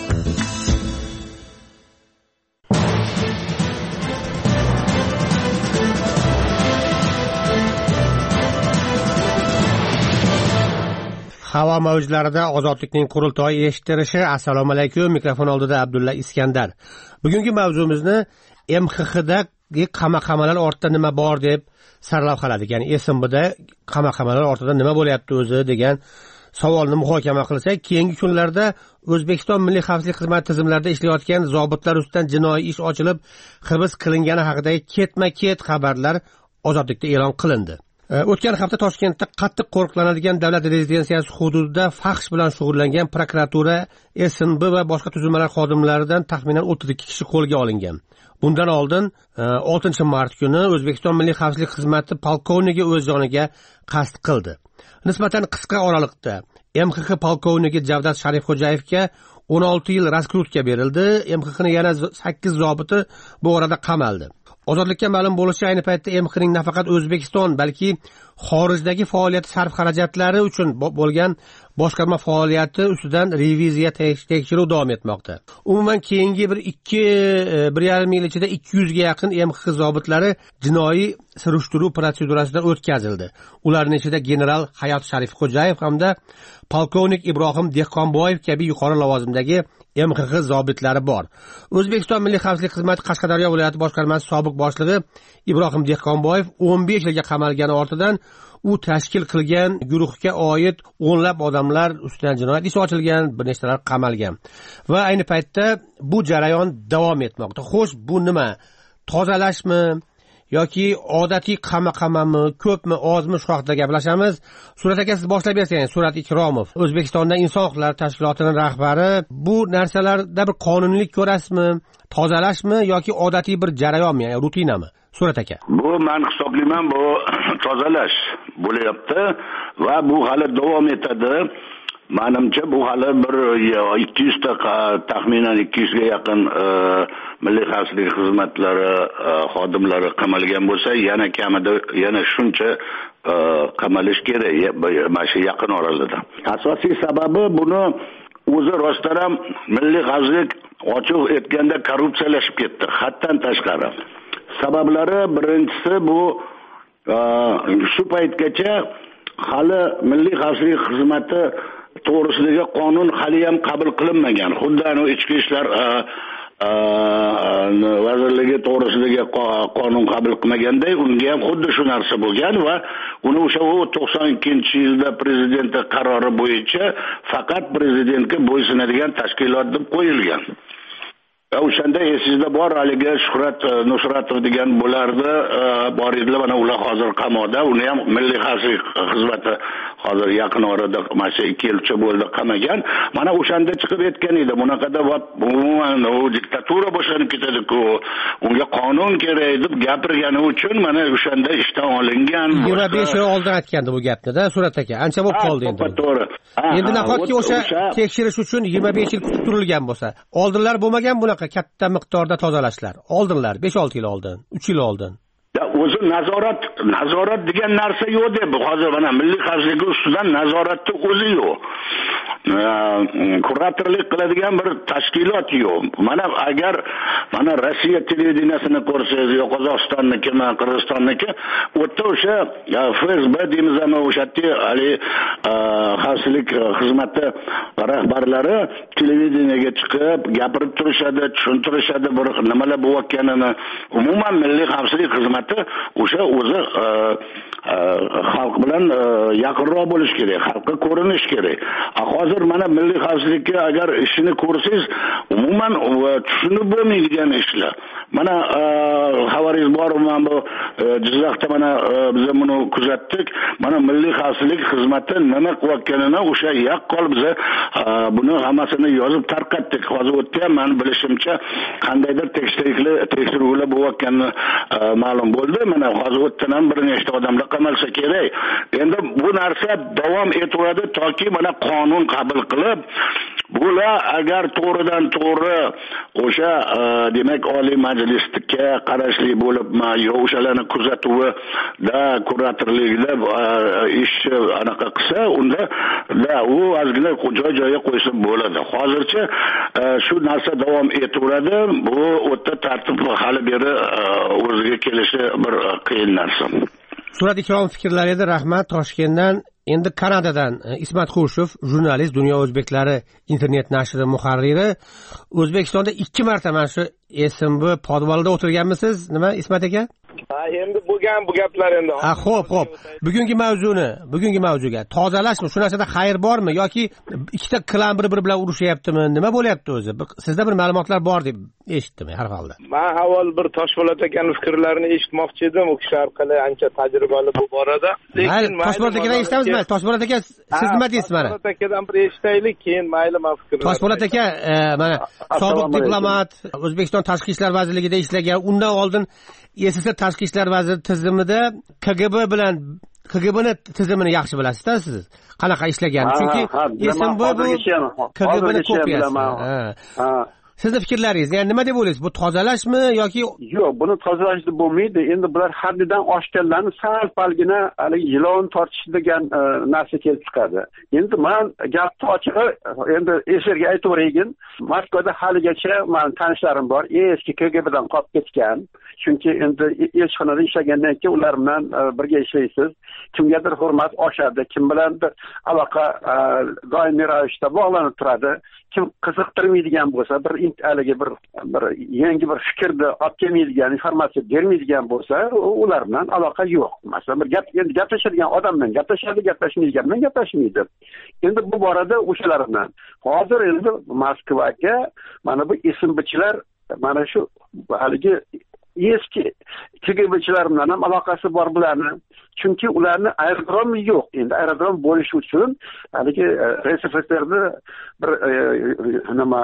Havo mavjlarida Ozodlikning qurultoyi eshitilishi. Assalomu alaykum. Mikrofon oldida Abdulla Iskandar. Bugungi mavzumizni M X X'dagi qamoqxonalar ortida nima bor deb sarlavhaladik. Ya'ni S M B'da qamoqxonalar ortida nima bo'lyapti o'zi degan savolni muhokama qilsak, keyingi kunlarda O'zbekiston Milliy xavfsizlik xizmati tizimlarida ishlayotgan zobitlar ustidan jinoiy ish ochilib, hibs qilingani haqidagi ketma-ket xabarlar Ozodlikda e'lon qilindi. O'tgan hafta Toshkentda qattiq qo'riqlanadigan davlat rezidensiyasi hududida faxsh bilan shug'ullangan prokuratura, S N B va boshqa tuzilmalar xodimlaridan taxminan o'ttiz ikki kishi qo'lga olingan. Bundan oldin oltinchi mart kuni O'zbekiston Milliy xavfsizlik xizmati polkovniki o'z joniga qasd qildi. Nisbatan qisqa oralikda M X X polkovniki Javdat Sharifxo'jayevga o'n olti yil raskrutka berildi. M X X'ning yana sakkiz zobiti bu orada qamaldi. Ozodlikka ma'lum bo'lishicha, ayni paytda M X X'ning nafaqat O'zbekiston, balki xorijdagi faoliyati sarf xarajatlari uchun bo'lgan boshqarma faoliyati ustidan reviziya tekshiruv davom etmoqda. Umuman keyingi bir ikki bir yarim yil ichida ikki yuzga yaqin M X X zobitlari jinoiy surishtiruv protsedurasidan o'tkazildi. Ularning ichida general Hayot Sharifxo'jayev hamda polkovnik Ibrohim Dehqonboyev kabi yuqori lavozimdagi M X X zobitlari bor. O'zbekiston Milliy xavfsizlik xizmati Qashqadaryo viloyati boshqarmasi sobiq boshlig'i Ibrohim Dehqonboyev o'n besh yilga qamalgani ortidan u tashkil qilgan guruhga oid o'nlab odamlar ustidan jinoyat ishi ochilgan, bir nechtalar qamalgan va ayni paytda bu jarayon davom etmoqda. Xo'sh, bu nima? Tozalashmi yoki odatiy qamoqxonami, ko'pmi, ozmi, shu haqida gaplashamiz. Surat aka, siz boshlab bersangiz. Surat Ikromov, O'zbekistonda inson huquqlari tashkilotining rahbari. Bu narsalarda bir qonuniylik ko'rasizmi? Tozalashmi yoki odatiy bir jarayonmi, ya'ni rutinami? Surat aka. Bu men hisoblayman, bu tozalash bo'lyapti va bu hali davom etadi. Menimcha bu hali bir ikki yuz ta taxminan ikki yuzga yaqin milliy xavfsizlik xizmatlari xodimlari qamalgan bo'lsa, yana kamida yana shuncha qamalish kerak mana shu yaqin oralida. Asosiy sababi buni o'zi rostdan ham milliy xavfsizlik ochiq aytganda korrupsiyalashib ketdi, haddan tashqari. Sabablari birinchisi bu shu paytgacha hali milliy xavfsizlik xizmati to'g'risidagi qonun hali ham qabul qilinmagan. Xuddi ana ichki ishlar vazirligi to'g'risidagi qonun qabul qilmaganday, unga ham xuddi shu narsa bo'lgan va uni o'sha to'qson ikkinchi yilda prezidentning qarori bo'yicha faqat prezidentga bo'ysunadigan tashkilot deb qo'yilgan. O'shanda esingizda bor, haligi Shuhrat Nusratov degan bo'lardi, bor edilar, mana ular hozir qamoqda. Uni ham milliy xavfsizlik xizmati hozir yaqin orada mana shu ikki yilcha bo'ldi qamagan. Mana o'shanda chiqib aytgan edi, bunaqada umuman u diktatura boshlanib ketadi-ku, unga qonun kerak deb gapirgani uchun mana o'shanda ishdan olingan. yigirma besh yil oldin aytgandi bu gapni-da, Surat aka. Ancha bo'lib qoldi endi. To'g'ri. Endi nahotki o'sha tekshirish uchun yigirma besh yil kutib turilgan bo'lsa, oldinlar bo'lmagan bunaqa katta miqdorda tozalashlar. Oldinlar besh olti yil oldin, uch yil oldin. Ya o'zi nazorat, nazorat degan narsa yo'q deb, hozir mana milliy xavfsizlik ustidan nazoratni o'zi yo'q. Kuratorlik qiladigan bir tashkilot yo'q. Mana agar mana Rossiya televideniyasini ko'rsangiz, yo Qozog'istonniki, Qirg'izistonniki, o'tda o'sha F S B deymiz ham o'shatdi, hali xavfsizlik xizmati rahbarlari televideniyaga chiqib gapirib turishadi, tushuntirishadi bir nimalar bo'layotganini. Umuman milliy xavfsizlik xizmati o'sha o'zi xalq bilan yaqinroq bo'lish kerak, xalqqa ko'rinish kerak. Hozir mana milliy xavfsizlikka agar ishini ko'rsangiz, umuman tushunib bo'lmaydigan ishlar. Mana xabaringiz bormi, mana bu Jizzaxda mana biz buni kuzatdik. Mana milliy xavfsizlik xizmati nima qilayotganini o'sha yaqqol biz buni hammasini yozib tarqatdik. Hozir o'tgan men bilishimcha qandaydir tekshiruvlar bo'layotgani ma'lum bo'ldi. Mana hozir o'tdan ham bir nechta odamlar qamalsa kerak. Endi bu narsa davom etaveradi toki mana qonun qabul qilib, bular agar to'g'ridan to'g'ri o'sha demak Oliy Majlisga qarashli bo'libmi, yo o'shalarni kuzatuvida, kuratorligida ish anaqa qilsa, unda da u ozgina joy-joyiga qo'ysa bo'ladi. Hozircha shu narsa davom etaveradi. Bu o'ta tartib hali beri o'ziga kelishi bir qiyin narsa. Surat ikrom fikrlar edi. Rahmat Toshkentdan. Endi Kanadadan Ismat Xurshov, jurnalist, Dunyo o'zbeklari internet nashri muharriri. O'zbekistonda ikki marta mana shu S M B podvalida o'tirganmisiz? Nima Ismat aka? Ha, endi bo'lgan bu gaplar endi. Ha, xo'p, xo'p. Bugungi mavzuni, bugungi mavzuga tozalashmi? Shu narsada xayr bormi yoki ikkita klan bir-biri bilan urushyaptimi? Nima bo'lyapti o'zi? Sizda bir ma'lumotlar bor deb eshitdim har holda. Men avval bir Toshpo'lat akaning fikrlarini eshitmoqchi edim. U kishi orqali ancha tajribali bu borada. Lekin Toshpo'lat akadan eshitamizmi? Toshpo'lat aka, siz nima deysiz mana? Toshpo'lat akadan bir eshitaylik, keyin mayli men fikrlarimni. Toshpo'lat aka, mana sobiq diplomat, O'zbekiston Tashqi ishlar vazirligida ishlagan, undan oldin S S R Tashqi ishlar vaziri tizimida K G B bilan K G B'ni tizimini yaxshi bilasiz-da siz. Qanaqa ishlagan? Chunki S M B bu K G B'ni kopiyasi. Ha. Sizning fikrlaringiz, ya'ni nima deb o'ylaysiz? Bu tozalashmi yoki yo'q, buni tozalash deb bo'lmaydi. Endi bular haddidan oshganlarni sal-palgina hali yilon tortish degan narsa kelib chiqadi. Endi men gapni ochig'i endi efirga aytaveraykin. Moskvada haligacha men tanishlarim bor, eski K G B'dan qolib ketgan. Chunki endi elchixonada ishlagandan keyin ular bilan birga ishlaysiz. Kimgadir hurmat oshadi, kim bilandir aloqa doimiy ravishda bog'lanib turadi. Kim qiziqtirmaydigan bo'lsa, bir haligi bir bir yangi bir fikrni olib kelmaydigan, informatsiya bermaydigan bo'lsa, ular bilan aloqa yo'q. Masalan, bir gap endi gaplashadigan odam bilan gaplashadi, gaplashmaydigan bilan gaplashmaydi. Endi bu borada o'shalar bilan hozir endi Moskvaga mana bu S M B'chilar mana shu haligi eski K G B'chilar bilan ham aloqasi bor bularni. Chunki ularni aerodrom yo'q. Endi aerodrom bo'lishi uchun haligi resifterni bir nima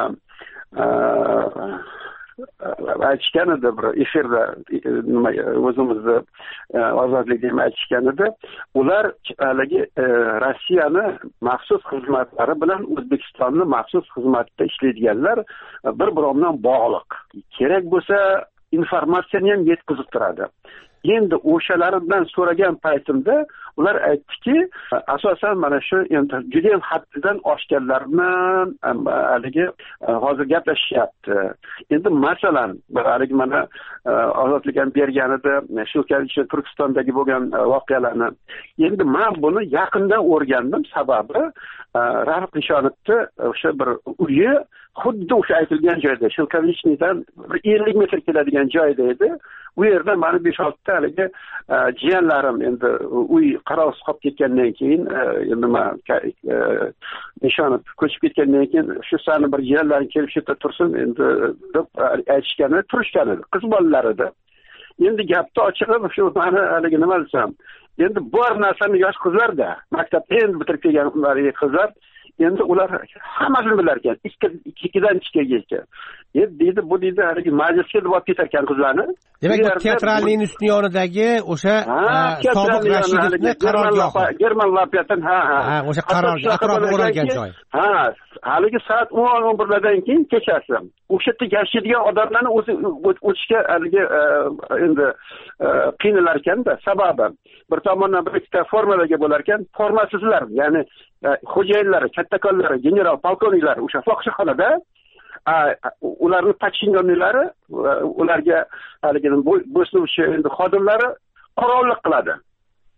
aytishgan edi, bir efirda nima o'zimizni ozodlik deb aytishgan edi. Ular haligi Rossiyani maxsus xizmatlari bilan O'zbekistonni maxsus xizmatda ishlaydiganlar bir-biri bilan bog'liq. Kerak bo'lsa informatsiyani ham yetkazib turadi. Endi o'shalardan so'ragan paytimda ular aytdiki, asosan mana shu endi juda ham haddidan oshganlarni haligi hozir gaplashyapti. Endi masalan, haligi mana ozodlik ham berganida shu kabi Turkistondagi bo'lgan voqealarni. Endi men buni yaqindan o'rgandim, sababi Rafiq Nishonovni o'sha bir uyi xuddi o'sha aytilgan joyda, Shilkavichnidan bir ellik metr keladigan joyda edi. U yerda meni besh olti ta haligi jiyanlarim endi uy qarovsiz qolib ketgandan keyin endi men Nishonov ko'chib ketgandan keyin shu sani bir jiyanlaring kelib shu yerda tursin endi deb aytishgani, turishgan edi. Qiz bolalar edi. Endi gapni ochig'i shu meni haligi nima desam, endi bor narsani yosh qizlarda, maktabda endi bitirib kelgan qizlar endi ular hammasini bilar ekan, ikkidan ichgacha. Endi deydi, bu deydi haligi majlisga deb olib ketar ekan qizlarni. Demak, bu teatralning ustun yonidagi o'sha sobiq Rashidovni qarorgohi. German Lapyatan, ha, ha. Ha, o'sha qarorgoh atrofida o'ralgan joy. Ha, haligi soat o'n o'n birlardan keyin kechasi o'sha yerda yashaydigan odamlarni o'zi o'tishga haligi endi qiynalar ekanda, sababi bir tomondan bir ikkita formalarga bo'lar ekan, formasizlar, ya'ni xo'jayinlari, kattakonlari, general, polkovniklar o'sha fohishaxonada ularni podshingonlari ularga haligi bo'ysovchi endi xodimlari qorovullik qiladi.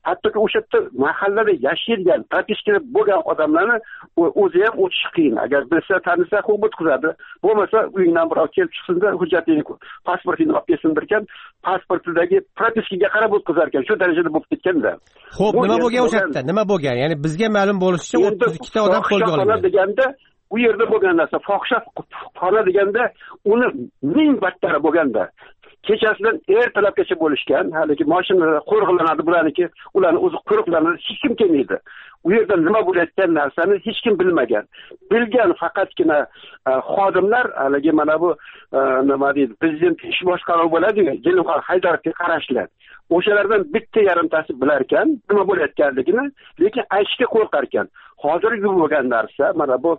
hattoki o'sha yerda mahallada yashaydigan propiskada bo'lgan odamlarni o'zi ham o'tishi qiyin. Agar bilsa tanisa qo'yib o'tkazadi, bo'lmasa uyingdan birov kelib chiqsinda hujjatingni pasportingni olib kelsin derkan, pasportidagi propiskaga qarab o'tkazar ekan. Shu darajada bo'lib ketganda. Xo'p, nima bo'lgan o'sha yerda? Nima bo'lgan? Ya'ni bizga ma'lum bo'lishicha o'ttiz ikkita odam qo'lga olingan deganda, u yerda bo'lgan narsa fohishaxona deganda, uni ming battari bo'lganda kechasidan ertalabgacha bo'lishgan, haligi mashinalar qo'riqlanadi bularniki, ularni o'zi qo'riqlanadi, hech kim kelmaydi. U yerda nima bo'layotgan narsani hech kim bilmagan. Bilgan faqatgina xodimlar, haligi mana bu nima deydi, prezident ish boshqaruvi bo'ladi-ku, Jelimxon Haydarovga qarashli. O'shalardan bitta yarimtasi bilar ekan, nima bo'layotganligini, lekin aytishga qo'rqar ekan. Hozirgi bo'lgan narsa mana bu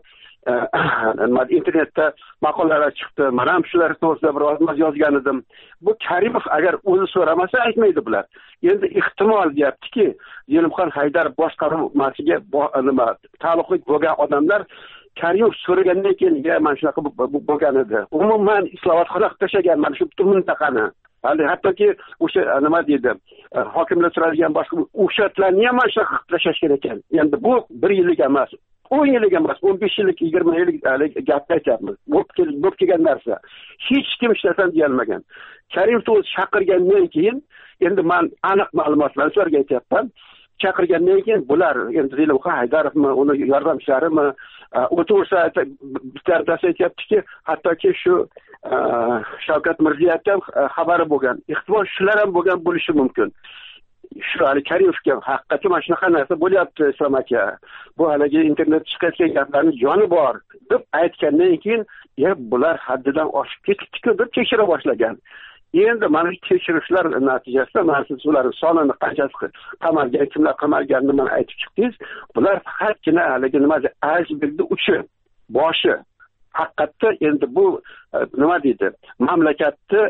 internetda maqolalar chiqdi. Men ham shular to'g'risida bir oz yozgan edim. Bu Karimov agar o'zi so'ramasa aytmaydi bular. Endi ehtimol deyaptiki, Jelimxon Haydarov boshqarmasiga nima taalluqli bo'lgan odamlar Karimov so'ragandan keyin, "Ya, men shunaqa bo'lgan edi. Umuman islohotxona tashlagan mana shu mintaqani." Hali hattoki o'sha nima deydi, hokimlar so'radigan boshqa o'shatlarni ham mana shunaqa tashlashgan ekan. Endi bu bir yillik emas, o'n yillik emas, o'n besh yillik, yigirma yillik gapni aytyapmiz. Bo'lib kelgan narsa. Hech kim hech narsani deyolmagan. Karimovni o'zi chaqirgandan keyin, endi men aniq ma'lumotlarni so'rga aytyapman. Chaqirgandan keyin bular endi Jelimxon Haydarovmi, uni yordamchilari o'tirsa bittartasi aytyaptiki, hattoki shu Shavkat Mirziyoyev xabari bo'lgan. Ehtimol shular ham bo'lgan bo'lishi mumkin. Shu hali Karimovga haqiqatda mana shunaqa narsa bo'lyapti, Islom aka. Bu haligi internet chiqayotgan gaplarning joni bor deb aytgandan keyin, "Ya, bular haddidan oshib ketibdi-ku" deb tekshira boshlagan. Endi mana shu tekshirishlar natijasida mana siz ularning sonini qanchasi qamalgan, kimlar qamalganini mana aytib chiqdingiz. Bular faqatgina haligi nima deydi, aysbergning uchi, boshi. Haqiqatda endi bu nima deydi, mamlakatni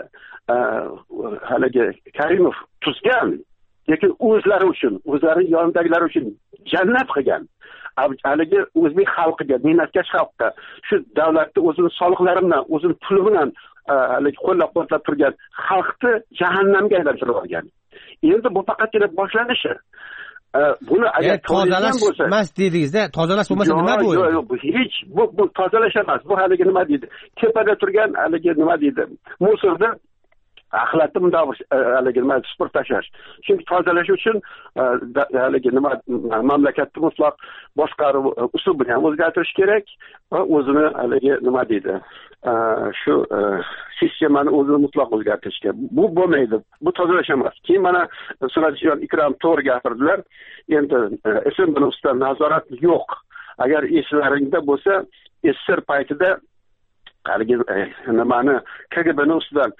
haligi Karimov tuzgan, lekin o'zlari uchun, o'zlarining yonidagilari uchun jannat qilgan. Haligi o'zbek xalqiga, mehnatkash xalqqa, shu davlatni o'zining soliqlari bilan, o'zining puli bilan haligi qo'llab-quvvatlab turgan xalqni jahannamga aylantirib olgan. Endi bu faqatgina boshlanishi. Buni agar tozalash emas dedingizda, tozalash bo'lmasa nima bu? Yo'q, yo'q, bu hech bu bu tozalash emas. Bu haligi nima deydi? Tepada turgan haligi nima deydi? Musorda axlatni bunday haligi nima supurib tashlash. Chunki tozalash uchun haligi nima mamlakatni mutlaq boshqaruv usulini ham o'zgartirish kerak va o'zini haligi nima deydi? Shu sistemani o'zini mutlaq o'zgartirish kerak. Bu bo'lmaydi. Bu tozalash emas. Keyin mana Suratjon Ikrom to'g'ri gapirdilar. Endi S M B ustidan nazorat yo'q. Agar eslaringda bo'lsa, S S R paytida haligi nimani K G B ustidan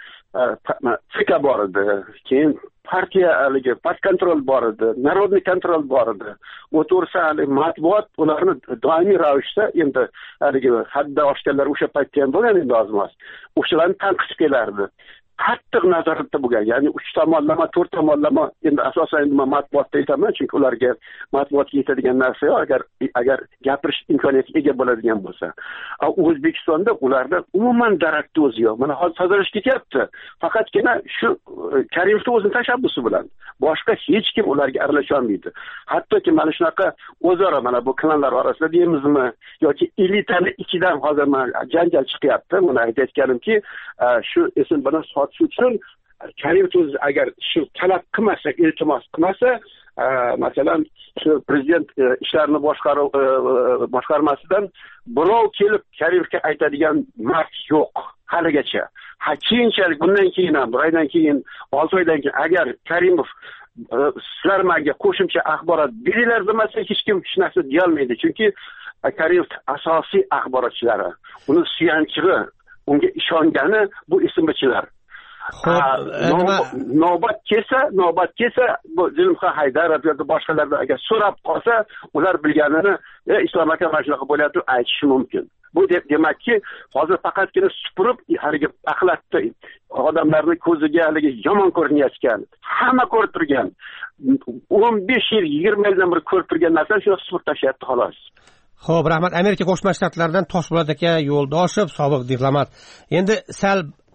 F K bor edi, keyin partiya haligi part kontrol bor edi, narodniy kontrol bor edi. O'tirsa haligi matbuot ularni doimiy ravishda endi haligi hadda oshganlar o'sha paytda ham bo'lgan endi ozmas. O'shalarni tanqid kelardi. Qattiq nazoratda bo'lgan, ya'ni uch tomonlama, to'rt tomonlama, endi asosan endi matbuotda aytaman, chunki ularga matbuotga yetadigan narsa yo'q, agar agar gapirish imkoniyatiga ega bo'ladigan bo'lsa. O'zbekistonda ularda umuman darakni o'zi yo'q. Mana hozir tozalash ketyapti. Faqatgina shu Karimovning o'zining tashabbusi bilan. Boshqa hech kim ularga aralasha olmaydi. Hattoki mana shunaqa o'zaro mana bu klanlar orasida deymizmi, yoki elitani ichidan hozir mana janjal chiqyapti. Buni aytayotganimki, shu esim bilan sotish uchun Karimov o'zi agar shu talab qilmasa, iltimos qilmasa, masalan, shu prezident ishlarini boshqaruv boshqarmasidan birov kelib Karimovga aytadigan mard yo'q haligacha. Ha, keyinchalik bundan keyin ham, bir oydan keyin, olti oydan keyin agar Karimov sizlar menga qo'shimcha axborot beringlar demasa, hech kim hech narsa deya olmaydi. Chunki Karimov asosiy axborotchilari, uni suyanchig'i, unga ishongani bu ismchilar. Navbat kelsa, navbat kelsa, bu Jelimxon Haydarov yoki boshqalardan agar so'rab qolsa, ular bilganini, "Ey Islom aka, mana shunaqa bo'lyapti" aytishi mumkin. Bu demakki, hozir faqatgina supurib, haligi axlatni odamlarning ko'ziga haligi yomon ko'rinayotgan, hamma ko'rib turgan, o'n besh yil, yigirma yildan beri ko'rib turgan narsani shuna supurib tashlayapti xolos. Xo'p, rahmat. Amerika Qo'shma Shtatlaridan Toshpo'lat aka Yo'ldoshev, sobiq diplomat. Endi sal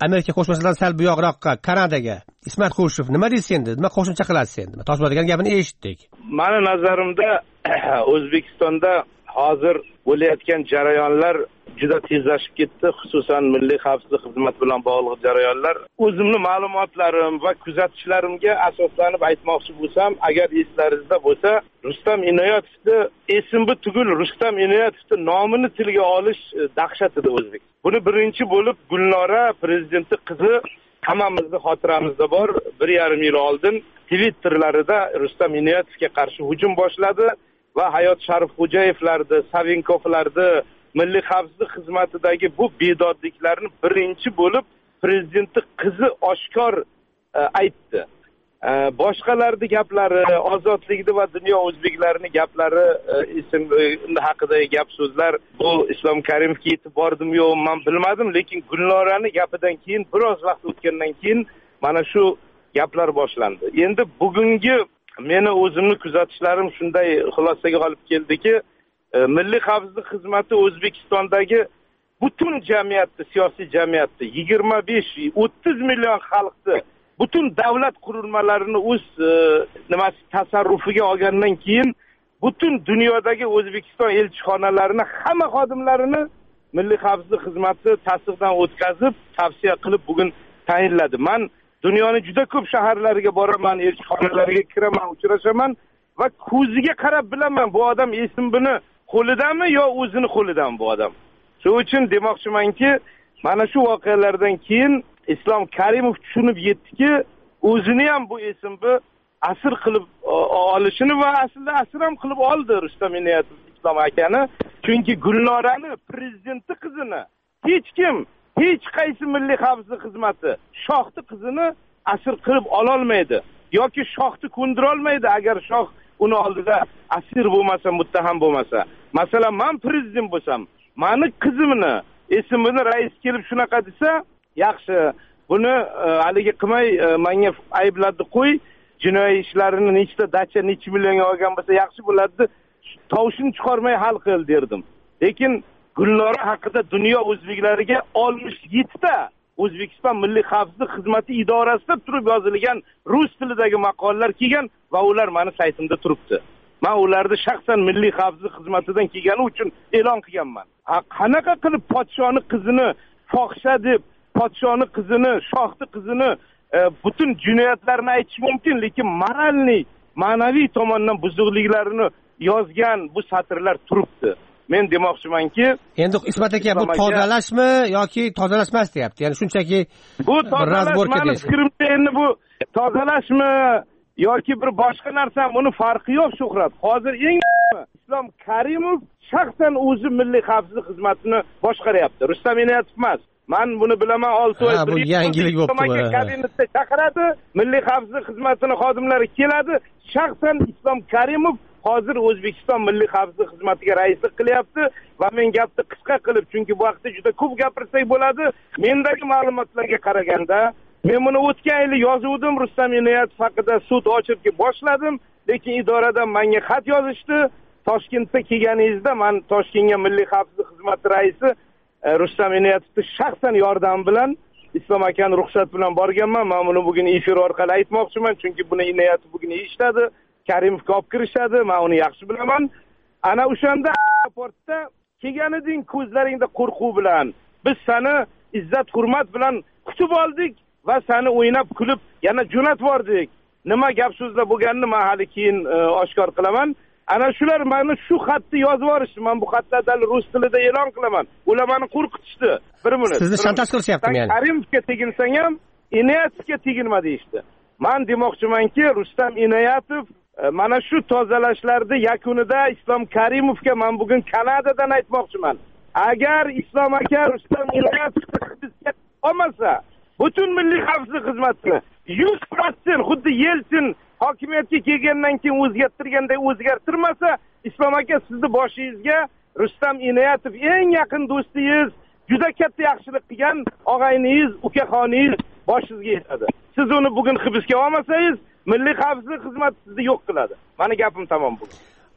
Amerika Qo'shma Shtatlardan sal bu yoqroqqa Kanadaga Ismat Qo'shev nima deysiz endi? Nima qo'shimcha qilasiz endi? Toshma degan gapini eshitdik. Meni nazarimda O'zbekistonda hozir bo'layotgan jarayonlar juda tezlashib ketdi, xususan milliy xavfsizlik xizmati bilan bog'liq jarayonlar. O'zimning ma'lumotlarim va kuzatishlarimga asoslanib aytmoqchi bo'lsam, agar eslaringizda bo'lsa, Rustam Inoyatovni esimbi tugul Rustam Inoyatovni nomini tilga olish dahshatida o'zbek. Buni birinchi bo'lib Gulnora prezidentning qizi hammamizning xotiramizda bor. bir yarim yil oldin Twitterlarida Rustam Inoyatovga qarshi hujum boshladi va Hayot Sharifxo'jayevlarni, Savinkovlarni milliy xavfsizlik xizmatidagi bu bedodliklarni birinchi bo'lib prezidentning qizi oshkor e, aytdi. E, boshqalarning gaplari, ozodlikni va dunyo o'zbeklarining gaplari, e, ism e, haqidagi gap so'zlar bu Islom Karimovga yetib bordimi yo'q men bilmadim, lekin Gulnoraning gapidan keyin biroz vaqt o'tgandan keyin mana shu gaplar boshlandi. Endi bugungi meni o'zimni kuzatishlarim shunday xulosaga olib keldiki, milliy xavfsizlik xizmati O'zbekistondagi butun jamiyatni, siyosiy jamiyatni, yigirma besh o'ttiz million xalqni, butun davlat qurilmalarini o'z e, nimasi tasarrufiga olgandan keyin butun dunyodagi O'zbekiston elchixonalarini, hamma xodimlarini milliy xavfsizlik xizmati tasdiqdan o'tkazib, tavsiya qilib bugun tayinladi. Men dunyoning juda ko'p shaharlariga boraman, elchixonalariga kiraman, uchrashaman va ko'ziga qarab bilaman bu odam esimini qo'lidami yo o'zini qo'lidami bu odam. Shuning uchun demoqchimanki, mana shu voqealardan keyin Islom Karimov tushunib yetdiki, o'zini ham bu esimni asir qilib olishini va aslida asir ham qilib oldi Rustam Inoyatov Islom akani. Chunki Gulnorani prezidentning qizini hech kim, hech qaysi milliy xavfsizlik xizmati shohni qizini asir qilib ola olmaydi yoki shohni ko'ndira olmaydi agar shoh uni oldida asir bo'lmasa, muttaham bo'lmasa. Masalan, men prezident bo'lsam, meni qizimni esimini rais kelib shunaqa desa, yaxshi, buni haligi qilmay menga aybladni qo'y, jinoiy ishlarini nechta dacha, necha millionga olgan bo'lsa yaxshi bo'ladi, tovushini chiqarmay hal qil derdim. Lekin Gulnora haqida dunyo o'zbeklariga oltmish yetti ta O'zbekiston Milliy xavfsizlik xizmati idorasida turib yozilgan rus tilidagi maqolalar kelgan va ular meni saytimda turibdi. Men ularni shaxsan Milliy xavfsizlik xizmatidan kelgani uchun e'lon qilganman. Ha, qanaqa qilib podshoning qizini fohisha deb, podshoning qizini, shohning qizini e, butun jinoyatlarni aytish mumkin, lekin moralniy, ma'naviy tomondan buzuqliklarini yozgan bu satrlar turibdi. Men demoqchimanki, endi Ismat aka, bu tozalashmi yoki tozalashmas deyapti. Ya'ni shunchaki bu tozalash, meni fikrimcha endi bu tozalashmi yoki bir boshqa narsa, buni farqi yo'q Shuhrat. Hozir eng Islom Karimov shaxsan o'zi milliy xavfsizlik xizmatini boshqaryapti. Rustam Inoyatov emas. Men buni bilaman, olti oy bu yangilik bo'libdi. Kabinetda chaqiradi, milliy xavfsizlik xizmatining xodimlari keladi. Shaxsan Islom Karimov hozir O'zbekiston Milliy xavfsizlik xizmatiga raislik qilyapti va men gapni qisqa qilib, chunki bu vaqtda juda ko'p gapirsak bo'ladi. Mendagi ma'lumotlarga qaraganda, men buni o'tgan yili yozuvdim, Rustam Inoyatov haqida sud ochibga boshladim, lekin idoradan menga xat yozishdi. Toshkentga kelganingizda men Toshkentga Milliy xavfsizlik xizmati raisi Rustam Inoyatovning shaxsan yordami bilan Islom akaning ruxsat bilan borganman. Men buni bugun efir orqali aytmoqchiman, chunki buni Inoyatov bugun eshitadi. Karimovga olib kirishadi, men uni yaxshi bilaman. Ana o'shanda aeroportda kelgan eding ko'zlaringda qo'rquv bilan. Biz seni izzat hurmat bilan kutib oldik va seni o'ynab kulib yana jo'natib yubordik. Nima gap so'zlar bo'lganini men hali keyin e, oshkor qilaman. Ana shular meni shu xatni yozib yuborishdi. Men bu xatlarni rus tilida e'lon qilaman. Ular meni qo'rqitishdi. Bir minut. Sizni shantaj qilishyaptimi ya'ni? Karimovga teginsang ham, Inoyatovga teginma deyishdi. Men demoqchimanki, Rustam Inoyatov mana shu tozalashlarni yakunida Islom Karimovga men bugun Kanadadan aytmoqchiman. Agar Islom aka Rustam Inoyatovni hibsga olmasa, butun milliy xavfsizlik xizmatini yuz foiz xuddi Yeltsin hokimiyatga kelgandan keyin o'zgartirganday o'zgartirmasa, Islom aka sizni boshingizga Rustam Inoyatov eng yaqin do'stingiz, juda katta yaxshilik qilgan og'ayningiz, ukaxoningiz boshingizga yetadi. Siz uni bugun hibsga olmasangiz, Milliy xavfsizlik xizmati sizni yo'q qiladi. Meni gapim tamom bo'ldi.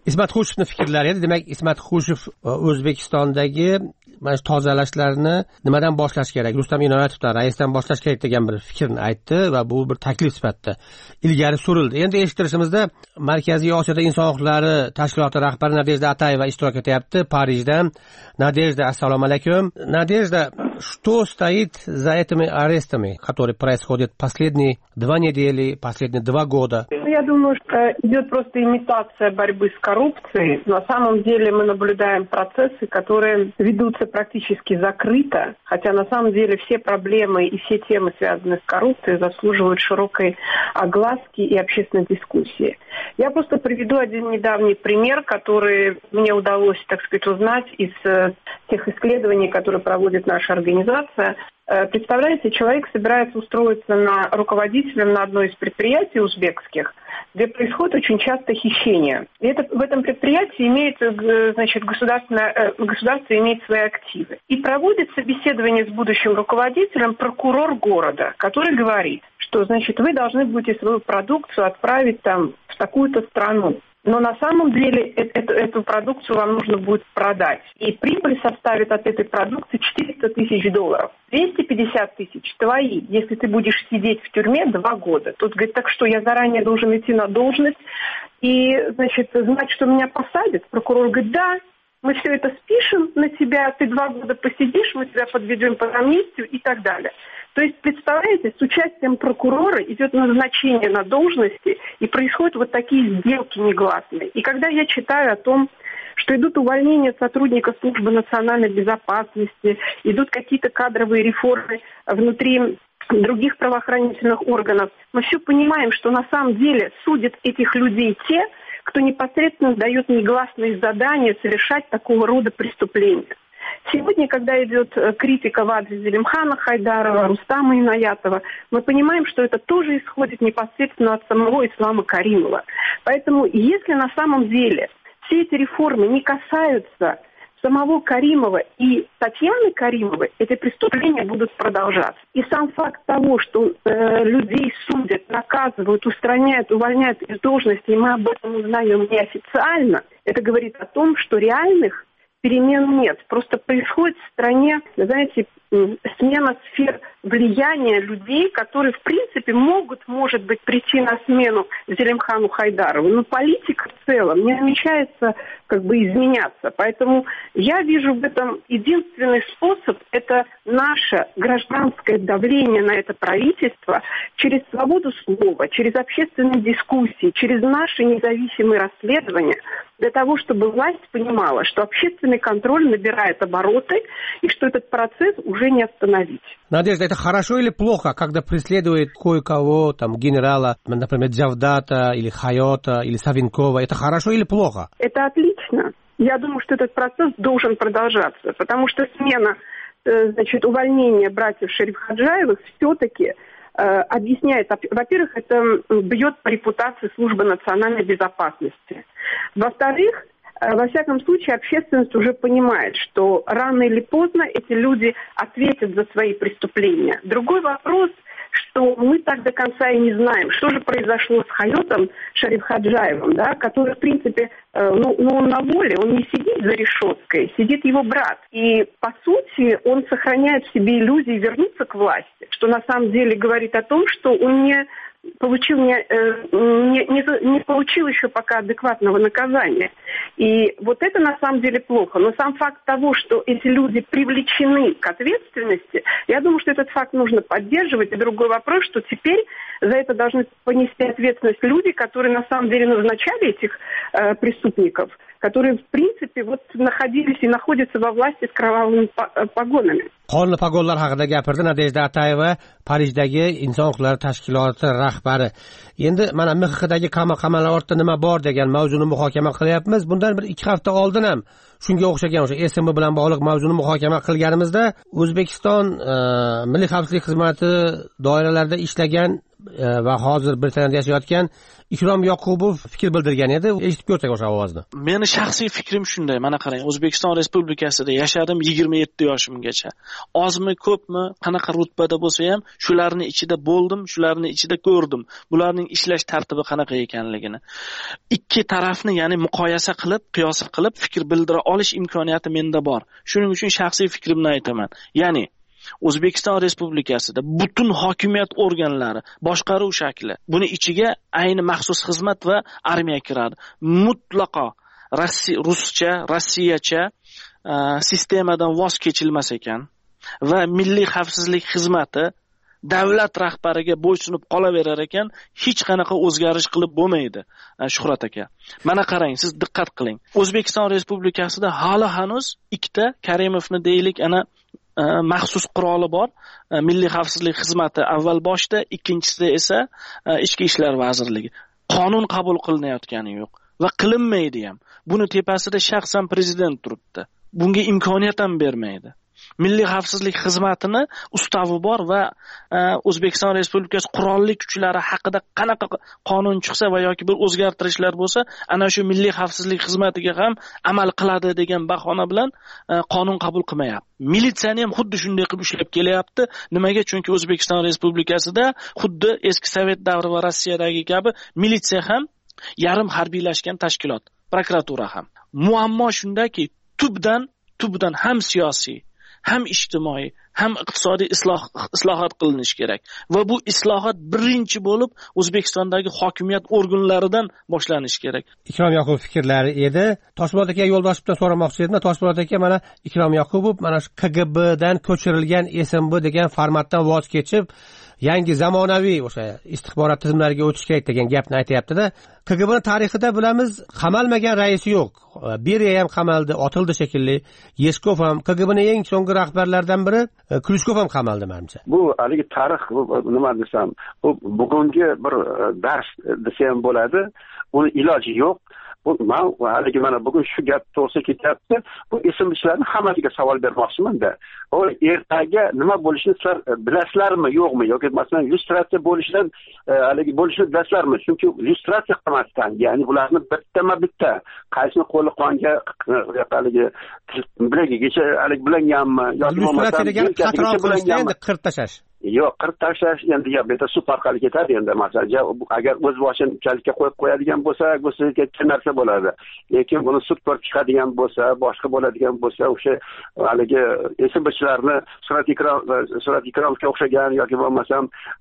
ismat xushevni fikrlari edi. Demak, ismat xushev O'zbekistondagi mana shu tozalashlarni nimadan boshlash kerak, Rustam Inoyatovdan, raisdan boshlash kerak degan bir fikrni aytdi va bu bir taklif sifatida ilgari surildi. Endi eshittirishimizda Markaziy Osiyoda inson huquqlari tashkiloti rahbari Nadejda Atayeva ishtirok etyapti Parijdan. Nadejda, assalomu alaykum. Nadejda, что стоит за этими арестами, которые происходят последние два недели, последние два года? Я думаю, что идет просто имитация борьбы с коррупцией. На самом деле мы наблюдаем процессы, которые ведутся практически закрыто, хотя на самом деле все проблемы и все темы, связанные с коррупцией, заслуживают широкой огласки и общественной дискуссии. Я просто приведу один недавний пример, который мне удалось, так сказать, узнать из тех исследований, которые проводит наша организация. Представляете, человек собирается устроиться на руководителем на одно из предприятий узбекских, где происходит очень часто хищение. И это, в этом предприятии имеет, значит, государственное, государство имеет свои активы. И проводит собеседование с будущим руководителем прокурор города, который говорит, что, значит, вы должны будете свою продукцию отправить там в такую-то страну. Но на самом деле эту, эту продукцию вам нужно будет продать. И прибыль составит от этой продукции четыреста тысяч долларов. двести пятьдесят тысяч твои, если ты будешь сидеть в тюрьме два года. Тут говорит, так что я заранее должен идти на должность и, значит, знать, что меня посадят. Прокурор говорит, да, мы все это спишем на тебя, ты два года посидишь, мы тебя подведем под амнистию и так далее. То есть, представляете, с участием прокурора идет назначение на должности, и происходят вот такие сделки негласные. И когда я читаю о том, что идут увольнения сотрудников службы национальной безопасности, идут какие-то кадровые реформы внутри других правоохранительных органов, мы все понимаем, что на самом деле судят этих людей те, кто непосредственно дает негласные задания совершать такого рода преступления. Сегодня, когда идет критика в адрес Зелимхана Хайдарова, Рустама Иноятова, мы понимаем, что это тоже исходит непосредственно от самого Ислама Каримова. Поэтому, если на самом деле все эти реформы не касаются самого Каримова и Татьяны Каримовой, эти преступления будут продолжаться. И сам факт того, что э, людей судят, наказывают, устраняют, увольняют из должности, и мы об этом узнаем неофициально, это говорит о том, что реальных перемен нет. Просто происходит в стране, знаете, смена сфер влияния людей, которые, в принципе, могут, может быть, прийти на смену Зелимхану Хайдарову. Но политика в целом не намечается как бы изменяться. Поэтому я вижу в этом единственный способ – это наше гражданское давление на это правительство через свободу слова, через общественные дискуссии, через наши независимые расследования, для того, чтобы власть понимала, что общественный контроль набирает обороты и что этот процесс уже не остановить. Надежда, это хорошо или плохо, когда преследует кое-кого, там, генерала, например, Джавдата или Хайота или Савинкова? Это хорошо или плохо? Это отлично. Я думаю, что этот процесс должен продолжаться, потому что смена, значит, увольнения братьев Шарифхаджаевых все-таки объясняет, во-первых, это бьет по репутации службы национальной безопасности. Во-вторых, во всяком случае, общественность уже понимает, что рано или поздно эти люди ответят за свои преступления. Другой вопрос, что мы так до конца и не знаем, что же произошло с Хайотом Шарифхаджаевым, да, который, в принципе, ну, ну, он на воле, он не сидит за решеткой, сидит его брат. И, по сути, он сохраняет в себе иллюзии вернуться к власти, что на самом деле говорит о том, что он не получил не, не, не, не получил еще пока адекватного наказания. И вот это на самом деле плохо. Но сам факт того, что эти люди привлечены к ответственности, я думаю, что этот факт нужно поддерживать. И другой вопрос, что теперь за это должны понести ответственность люди, которые на самом деле назначали этих э, преступников, которые, в принципе, вот находились и находятся во власти с кровавыми погонами. Qonli pogonlar haqida gapirdi Nadejda Atayeva, Parijdagi inson huquqlari tashkiloti rahbari. Endi mana M X Xdagi qamoqxonalar ortida nima bor degan mavzuni muhokama qilyapmiz. Bundan bir ikki hafta oldin ham shunga o'xshagan o'sha S M bilan bog'liq mavzuni muhokama qilganimizda O'zbekiston e, Milliy xavfsizlik xizmati doiralarida ishlagan va hozir Britaniyada yashayotgan Ikrom Yoqubov fikr bildirgan edi. Eshitib ko'rsak o'sha ovozni. Meni shaxsiy fikrim shunday. Mana qarang, O'zbekiston Respublikasida yashadim yigirma yetti yoshimgacha. Ozmi, ko'pmi, qanaqa rutbada bo'lsa ham, shularning ichida bo'ldim, shularning ichida ko'rdim. Bularning ishlash tartibi qanaqa ekanligini. Ikki tarafni, ya'ni muqoyasa qilib, qiyos qilib fikr bildira olish imkoniyati menda bor. Shuning uchun shaxsiy fikrimni aytaman. Ya'ni O'zbekiston Respublikasida butun hokimiyat organlari, boshqaruv shakli, buni ichiga ayni maxsus xizmat va armiya kiradi. Mutlaqo Rossiya, ruscha, rossiyacha sistemadan voz kechilmas ekan va milliy xavfsizlik xizmati davlat rahbariga bo'ysunib qolaverar ekan, hech qanaqa o'zgarish qilib bo'lmaydi. Shuhrat aka, mana qarang, siz diqqat qiling. O'zbekiston Respublikasida hali hanuz ikkita Karimovni deylik, ana maxsus quroli bor. Milliy xavfsizlik xizmati avval boshda, ikkinchisida esa Ichki ishlar vazirligi. Qonun qabul qilinayotgani yo'q va qilinmaydi ham. Buni tepasida shaxsan prezident turibdi. Bunga imkoniyat ham bermaydi. Milliy xavfsizlik xizmatini ustavi bor va O'zbekiston Respublikasi qurolli kuchlari haqida qanaqa qonun chiqsa va yoki bir o'zgartirishlar bo'lsa, ana shu milliy xavfsizlik xizmatiga ham amal qiladi degan bahona bilan qonun qabul qilmayapti. Militsiyani ham xuddi shunday qilib ushlab kelyapti. Nimaga? Chunki O'zbekiston Respublikasida xuddi eski Sovet davri va Rossiyadagi kabi militsiya ham yarim harbiylashgan tashkilot, prokuratura ham. Muammo shundaki, tubdan tubdan ham siyosiy, ham ijtimoiy, ham iqtisodiy isloh islohot qilinish kerak va bu islohot birinchi bo'lib O'zbekistondagi hokimiyat organlaridan boshlanishi kerak. Ikrom Yoqubov fikrlari edi. Toshpo'lat aka Yo'ldoshevdan so'ramoqchi edim. Toshpo'lat aka, mana Ikrom Yoqubov mana shu K G B dan ko'chirilgan S M B degan formatdan voz kechib, yangi zamonaviy o'sha istixborot tizimlariga o'tish kerak degan gapni aytayapti-da. K G B tarixida bilamiz, qamalmagan raisi yo'q. Beriya ham qamaldi, otildi shekilli. Yeskov ham, K G Bning eng so'nggi rahbarlaridan biri Klushkov ham qamaldi menimcha. Bu haligi tarix, nima desam, bu bugungi bir dars desam bo'ladi. Uni iloji yo'q. Men haligi mana bugun shu gap to'g'ri ketyapti. Bu esimliklarni hammasiga savol bermoqchiman-da. O ertaga nima bo'lishini sizlar bilasizlarmi, yo'qmi? Yoki masalan illyustratsiya bo'lishidan haligi bo'lishini bilasizlarmi? Chunki illyustratsiya qilmasdan, ya'ni ularni bittama-bitta qaysini qo'li qonga haligi bilagigacha haligi bilanganmi yoki bo'lmasa bilanganmi qirib tashlash. Yo'q, qirib tashlash endi ya beta sut orqali ketadi endi. Masalan, agar o'z boshini kalikka qo'yib qo'yadigan bo'lsa, go'sal ketgan narsa bo'ladi. Lekin buni sut ko'rib chiqadigan bo'lsa, boshqa bo'ladigan bo'lsa, o'sha haligi esim bichlarni surat ikrom surat ikromga o'xshagan yoki bo'lmasam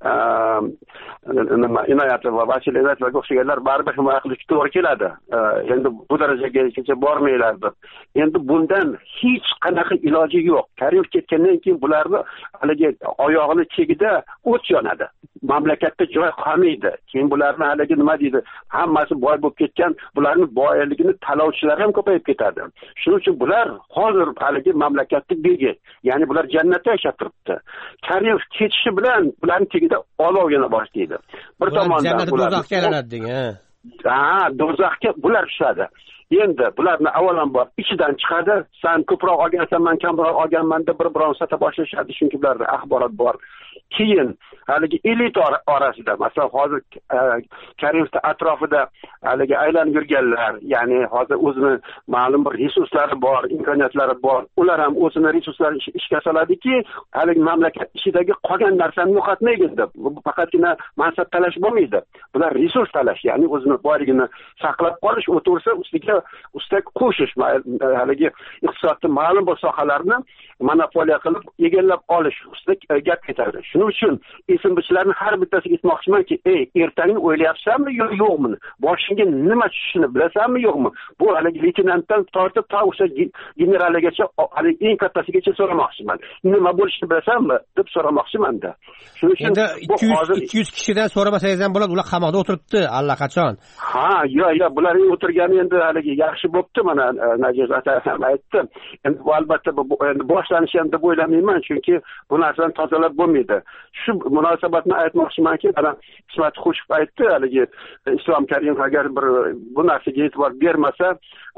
nima inoyat va Vasil Inoyatga o'xshaganlar baribir himoya qilishga to'g'ri keladi. Endi bu darajaga hech bormaylardi. Endi bundan hech qanaqa iloji yo'q. Karimov ketgandan keyin bularni haligi oyog'ini chegida o't yonadi. Mamlakatda joy qolmaydi. Keyin bularni haligi nima deydi? Hammasi boy bo'lib ketgan, bularning boyligini talovchilar ham ko'payib ketadi. Shuning uchun bular hozir haligi mamlakatning begi, ya'ni bular jannatda yashab turibdi. Karimov ketishi bilan bularning tagida olov yana boshlaydi. Bir tomondan bular do'zaxga aylanadi degan. Ha, do'zaxga bular tushadi. Endi bularni avvalambor ichidan chiqadi. Sen ko'proq olgansan, men kamroq olganman deb bir-birini sata boshlashadi, chunki ularda axborot bor. Keyin haligi elit orasida, masalan, hozir Karimovning atrofida haligi aylanib yurganlar, ya'ni hozir o'zini ma'lum bir resurslari bor, imkoniyatlari bor. Ular ham o'zini resurslarini ishga soladiki, haligi mamlakat ichidagi qolgan narsani yo'qotmaydi deb. Bu faqatgina mansab talash bo'lmaydi. Bular resurs talash, ya'ni o'zini boyligini saqlab qolish, o'tirsa ustiga ustak qo'shish, haligi iqtisodning ma'lum bir sohalarini monopoliya qilib egallab olish ustida gap ketadi. Shuning uchun esimbichlarni har bittasiga aytmoqchimanki, ey, ertaning o'ylayapsanmi yo yo'qmi? Boshingga nima tushishini bilasanmi yo'qmi? Bu haligi leytenantdan tortib to o'sha generalgacha, haligi eng kattasigacha so'ramoqchiman. Nima bo'lishini bilasanmi deb so'ramoqchiman-da. Shuning uchun bu ikki yuz kishidan so'ramasangiz ham bo'ladi, ular qamoqda o'tiribdi allaqachon. Ha, yo, yo, bularning o'tirgani endi haligi haligi yaxshi bo'pti, mana Najiz aka ham aytdi. Endi bu albatta bu endi boshlanishi ham deb o'ylamayman, chunki bu narsani tozalab bo'lmaydi. Shu munosabatni aytmoqchimanki, mana Ismat Xushib aytdi, haligi Islom Karimov agar bir bu narsaga e'tibor bermasa,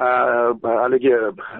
haligi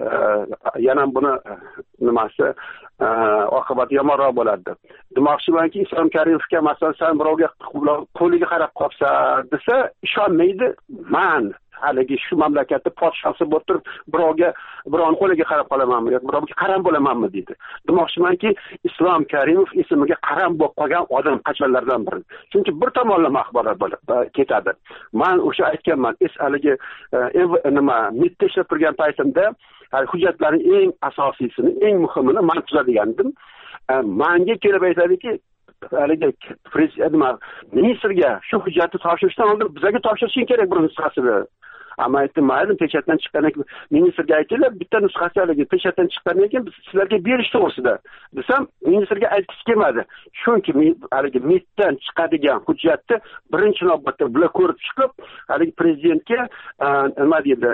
yana buni nimasi oqibati yomonroq bo'ladi. Demoqchimanki, Islom Karimovga masalan san birovga qo'liga qarab qolsa desa ishonmaydi. Men haligi shu mamlakatda podshosi bo'lib turib birovga birovni qo'liga qarab qolamanmi yoki birovga qaram bo'lamanmi deydi. Demoqchimanki, Islom Karimov ismiga qaram bo'lib qolgan odam qachonlardan biri. Chunki bir tomonlama axborot bo'lib ketadi. Men o'sha aytganman, es haligi nima mitda ishlab turgan paytimda hujjatlarning eng asosiysini, eng muhimini men tuzadigandim. Menga kelib aytadiki, haligi prezident ministrga shu hujjatni topshirishdan oldin bizga topshirishing kerak bir nusxasini. Ama aytdim, mayli pechatdan chiqqandan keyin ministrga aytinglar, bitta nusxasi haligi pechatdan chiqqandan keyin biz sizlarga berish to'g'risida desam, ministrga aytgisi kelmadi. Chunki haligi mitdan chiqadigan hujjatni birinchi navbatda bular ko'rib chiqib, haligi prezidentga nima deydi,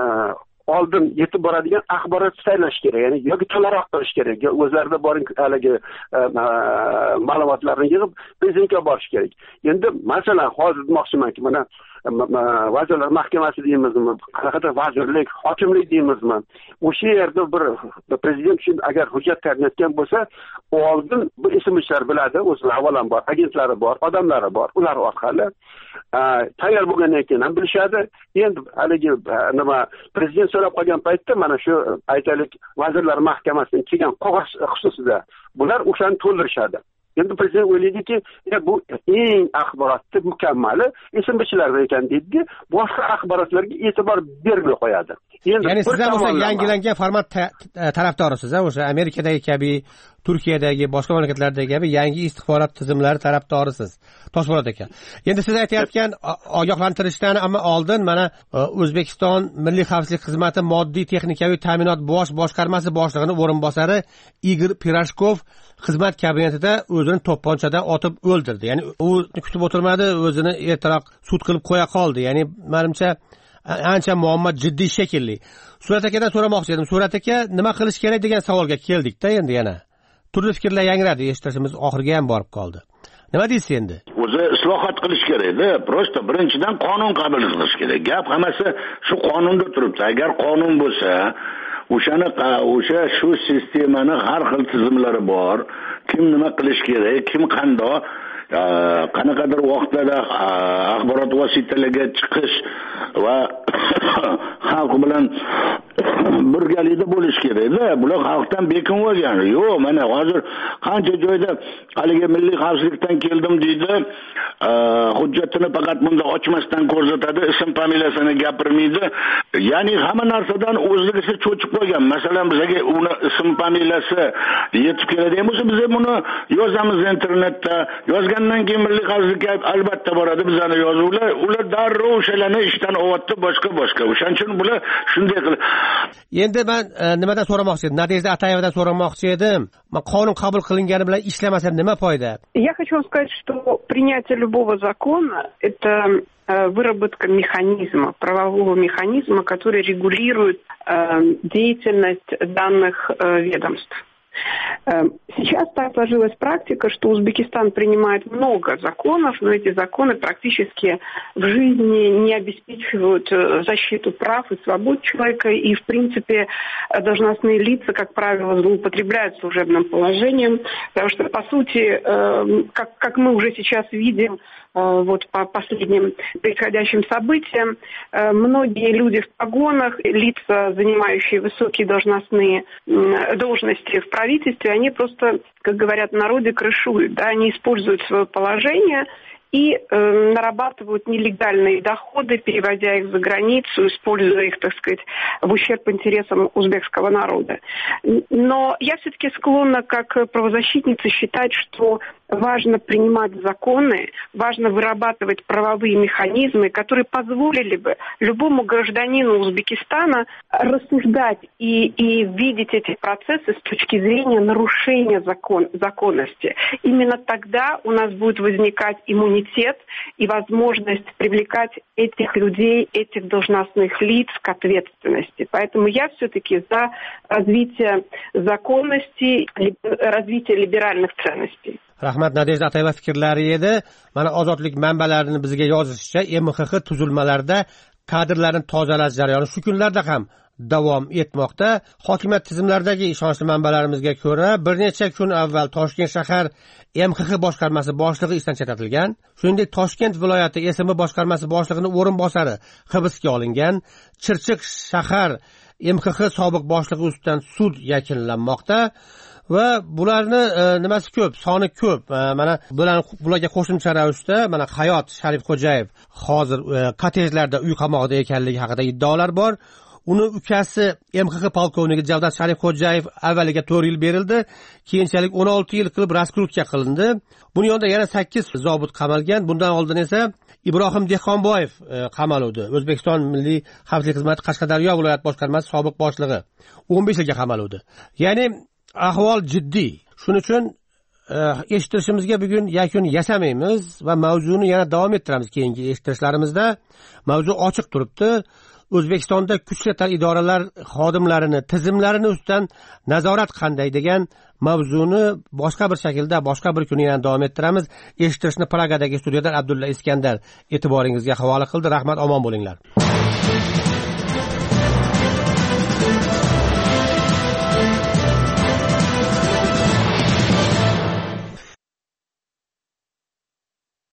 oldin yetib boradigan axborot tayyorlash kerak, ya'ni yoki to'laroq qilish kerak. O'zlarida boring haligi ma'lumotlarni yig'ib prezidentga borish kerak. Endi masalan hozir demoqchimanki, mana vazirlar mahkamasi deymizmi, qanaqadir vazirlik, hokimlik deymizmi, o'sha yerda bir prezident uchun agar hujjat tayyorlayotgan bo'lsa, oldin bu ismlar biladi, o'zlari avvalambor agentlari bor, odamlari bor, ular orqali tayyor bo'lgandan keyin ham bilishadi. Endi haligi nima prezident so'rab qolgan paytda mana shu aytaylik vazirlar mahkamasidan kelgan qog'oz xususida bular o'shani to'ldirishadi. Endi prezident o'ylaydiki, bu eng axborotni mukammali ism bichilar ekan deydi, boshqa axborotlarga e'tibor bermay qo'yadi. Ya'ni siz ham o'sha yangilangan format tarafdorisiz, o'sha Amerikadagi kabi, Turkiyadagi, boshqa mamlakatlardagi kabi yangi istixborot tizimlari tarafdorisiz. Toshpo'lat aka. Endi siz aytayotgan ogohlantirishdan amma oldin mana O'zbekiston Milliy xavfsizlik xizmati moddiy texnikaviy ta'minot bosh boshqarmasi boshlig'ining o'rinbosari Igor Pirashkov xizmat kabinetida o'zini to'pponchadan otib o'ldirdi. Ya'ni u kutib o'tirmadi, o'zini ertaroq sud qilib qo'ya qoldi. Ya'ni menimcha ancha muammo jiddiy shekilli. Surat akadan so'ramoqchi edim. Surat aka, nima qilish kerak degan savolga keldik-da endi yana. Turli fikrlar yangradi, eshitishimiz oxirga ham borib qoldi. Nima deysiz endi? O'zi islohot qilish kerak-da. Prosta birinchidan qonun qabul qilish kerak. Gap hammasi shu qonunda turibdi. Agar qonun bo'lsa, o'shani o'sha shu sistemani har xil tizimlari bor. Kim nima qilish kerak, kim qandoq qanaqadir vaqtda axborot vositalariga chiqish va xalq bilan birgalikda bo'lish kerak-da. Bular xalqdan bekin bo'lgan. Yo'q, mana hozir qancha joyda haligi milliy xavfsizlikdan keldim deydi, hujjatini faqat bunda ochmasdan ko'rsatadi, ism familiyasini gapirmaydi. Ya'ni hamma narsadan o'zligicha cho'chib qo'ygan. Masalan, bizga uni ism familiyasi yetib keladigan bo'lsa, biz buni yozamiz internetda. Yozgandan keyin milliy xavfsizlikka albatta boradi bizani yozuvlar. Ular darrov o'shalarni ishdan ovatdi, boshqa boshqa. O'shaning uchun bular shunday qilib. Endi men nimadan so'ramoqchi edim? Nadejda Atayevadan so'ramoqchi edim. Qonun qabul qilingani bilan ishlamasa nima foyda? Я хочу вам сказать, что принятие любого закона – это выработка механизма, правового механизма, который регулирует э, деятельность данных э, ведомств. Сейчас так сложилась практика, что Узбекистан принимает много законов, но эти законы практически в жизни не обеспечивают защиту прав и свобод человека, и, в принципе, должностные лица, как правило, злоупотребляют служебным положением, потому что, по сути, как, как мы уже сейчас видим, вот по последним происходящим событиям, многие люди в погонах, лица, занимающие высокие должностные должности в правительстве, они просто, как говорят в народе, крышуют, да, они используют свое положение и э, нарабатывают нелегальные доходы, переводя их за границу, используя их, так сказать, в ущерб интересам узбекского народа. Но я все-таки склонна, как правозащитница, считать, что важно принимать законы, важно вырабатывать правовые механизмы, которые позволили бы любому гражданину Узбекистана рассуждать и, и видеть эти процессы с точки зрения нарушения закон, законности. Именно тогда у нас будет возникать иммунитет иммунитет и возможность привлекать этих людей, этих должностных лиц к ответственности. Поэтому я все-таки за развитие законности, развитие либеральных ценностей. Rahmat, Nadejda Atayeva fikrlari edi. Mana ozodlik manbalarini bizga yozishicha, M X X tuzilmalarida kadrlarni tozalash jarayoni shu kunlarda ham davom etmoqda. Hokimiyat tizimlaridagi ishonchli manbalarimizga ko'ra, bir necha kun avval Toshkent shahar M X X boshqarmasi boshlig'i ishdan chetlatilgan. Shuningdek, Toshkent viloyati S M boshqarmasi boshlig'ining o'rinbosari hibsga olingan. Chirchiq shahar M X X sobiq boshlig'i ustidan sud yakunlanmoqda. Va bularni e, nimasi ko'p, soni ko'p. E, mana bularni bularga qo'shimcha ravishda mana Hayot Sharifxo'jayev hozir e, kottejlarda uy qamoqida ekanligi haqida iddaolar bor. Uni ukasi M X X polkovniki Javdat Sharifxo'jayev avvaliga to'rt yil berildi, keyinchalik o'n olti yil qilib raskrutka qilindi. Buni yonida yana sakkiz zobit qamalgan. Bundan oldin esa Ibrohim Dehqonboyev e, qamaluvdi. O'zbekiston Milliy xavfsizlik xizmati Qashqadaryo viloyat boshqarmasi sobiq boshlig'i o'n besh yilga qamaluvdi. Ya'ni ahvol jiddiy. Shuning uchun e, eshittirishimizga bugun yakun yasamaymiz va mavzuni yana davom ettiramiz keyingi eshittirishlarimizda. Mavzu ochiq turibdi. O'zbekistonda kuchli idoralar xodimlarini, tizimlarini ustidan nazorat qanday degan mavzuni boshqa bir shaklda, boshqa bir kuni yana davom ettiramiz. Eshittirishni Pragadagi studiyadan Abdulla Iskandar e'tiboringizga havola qildi. Rahmat, omon bo'linglar.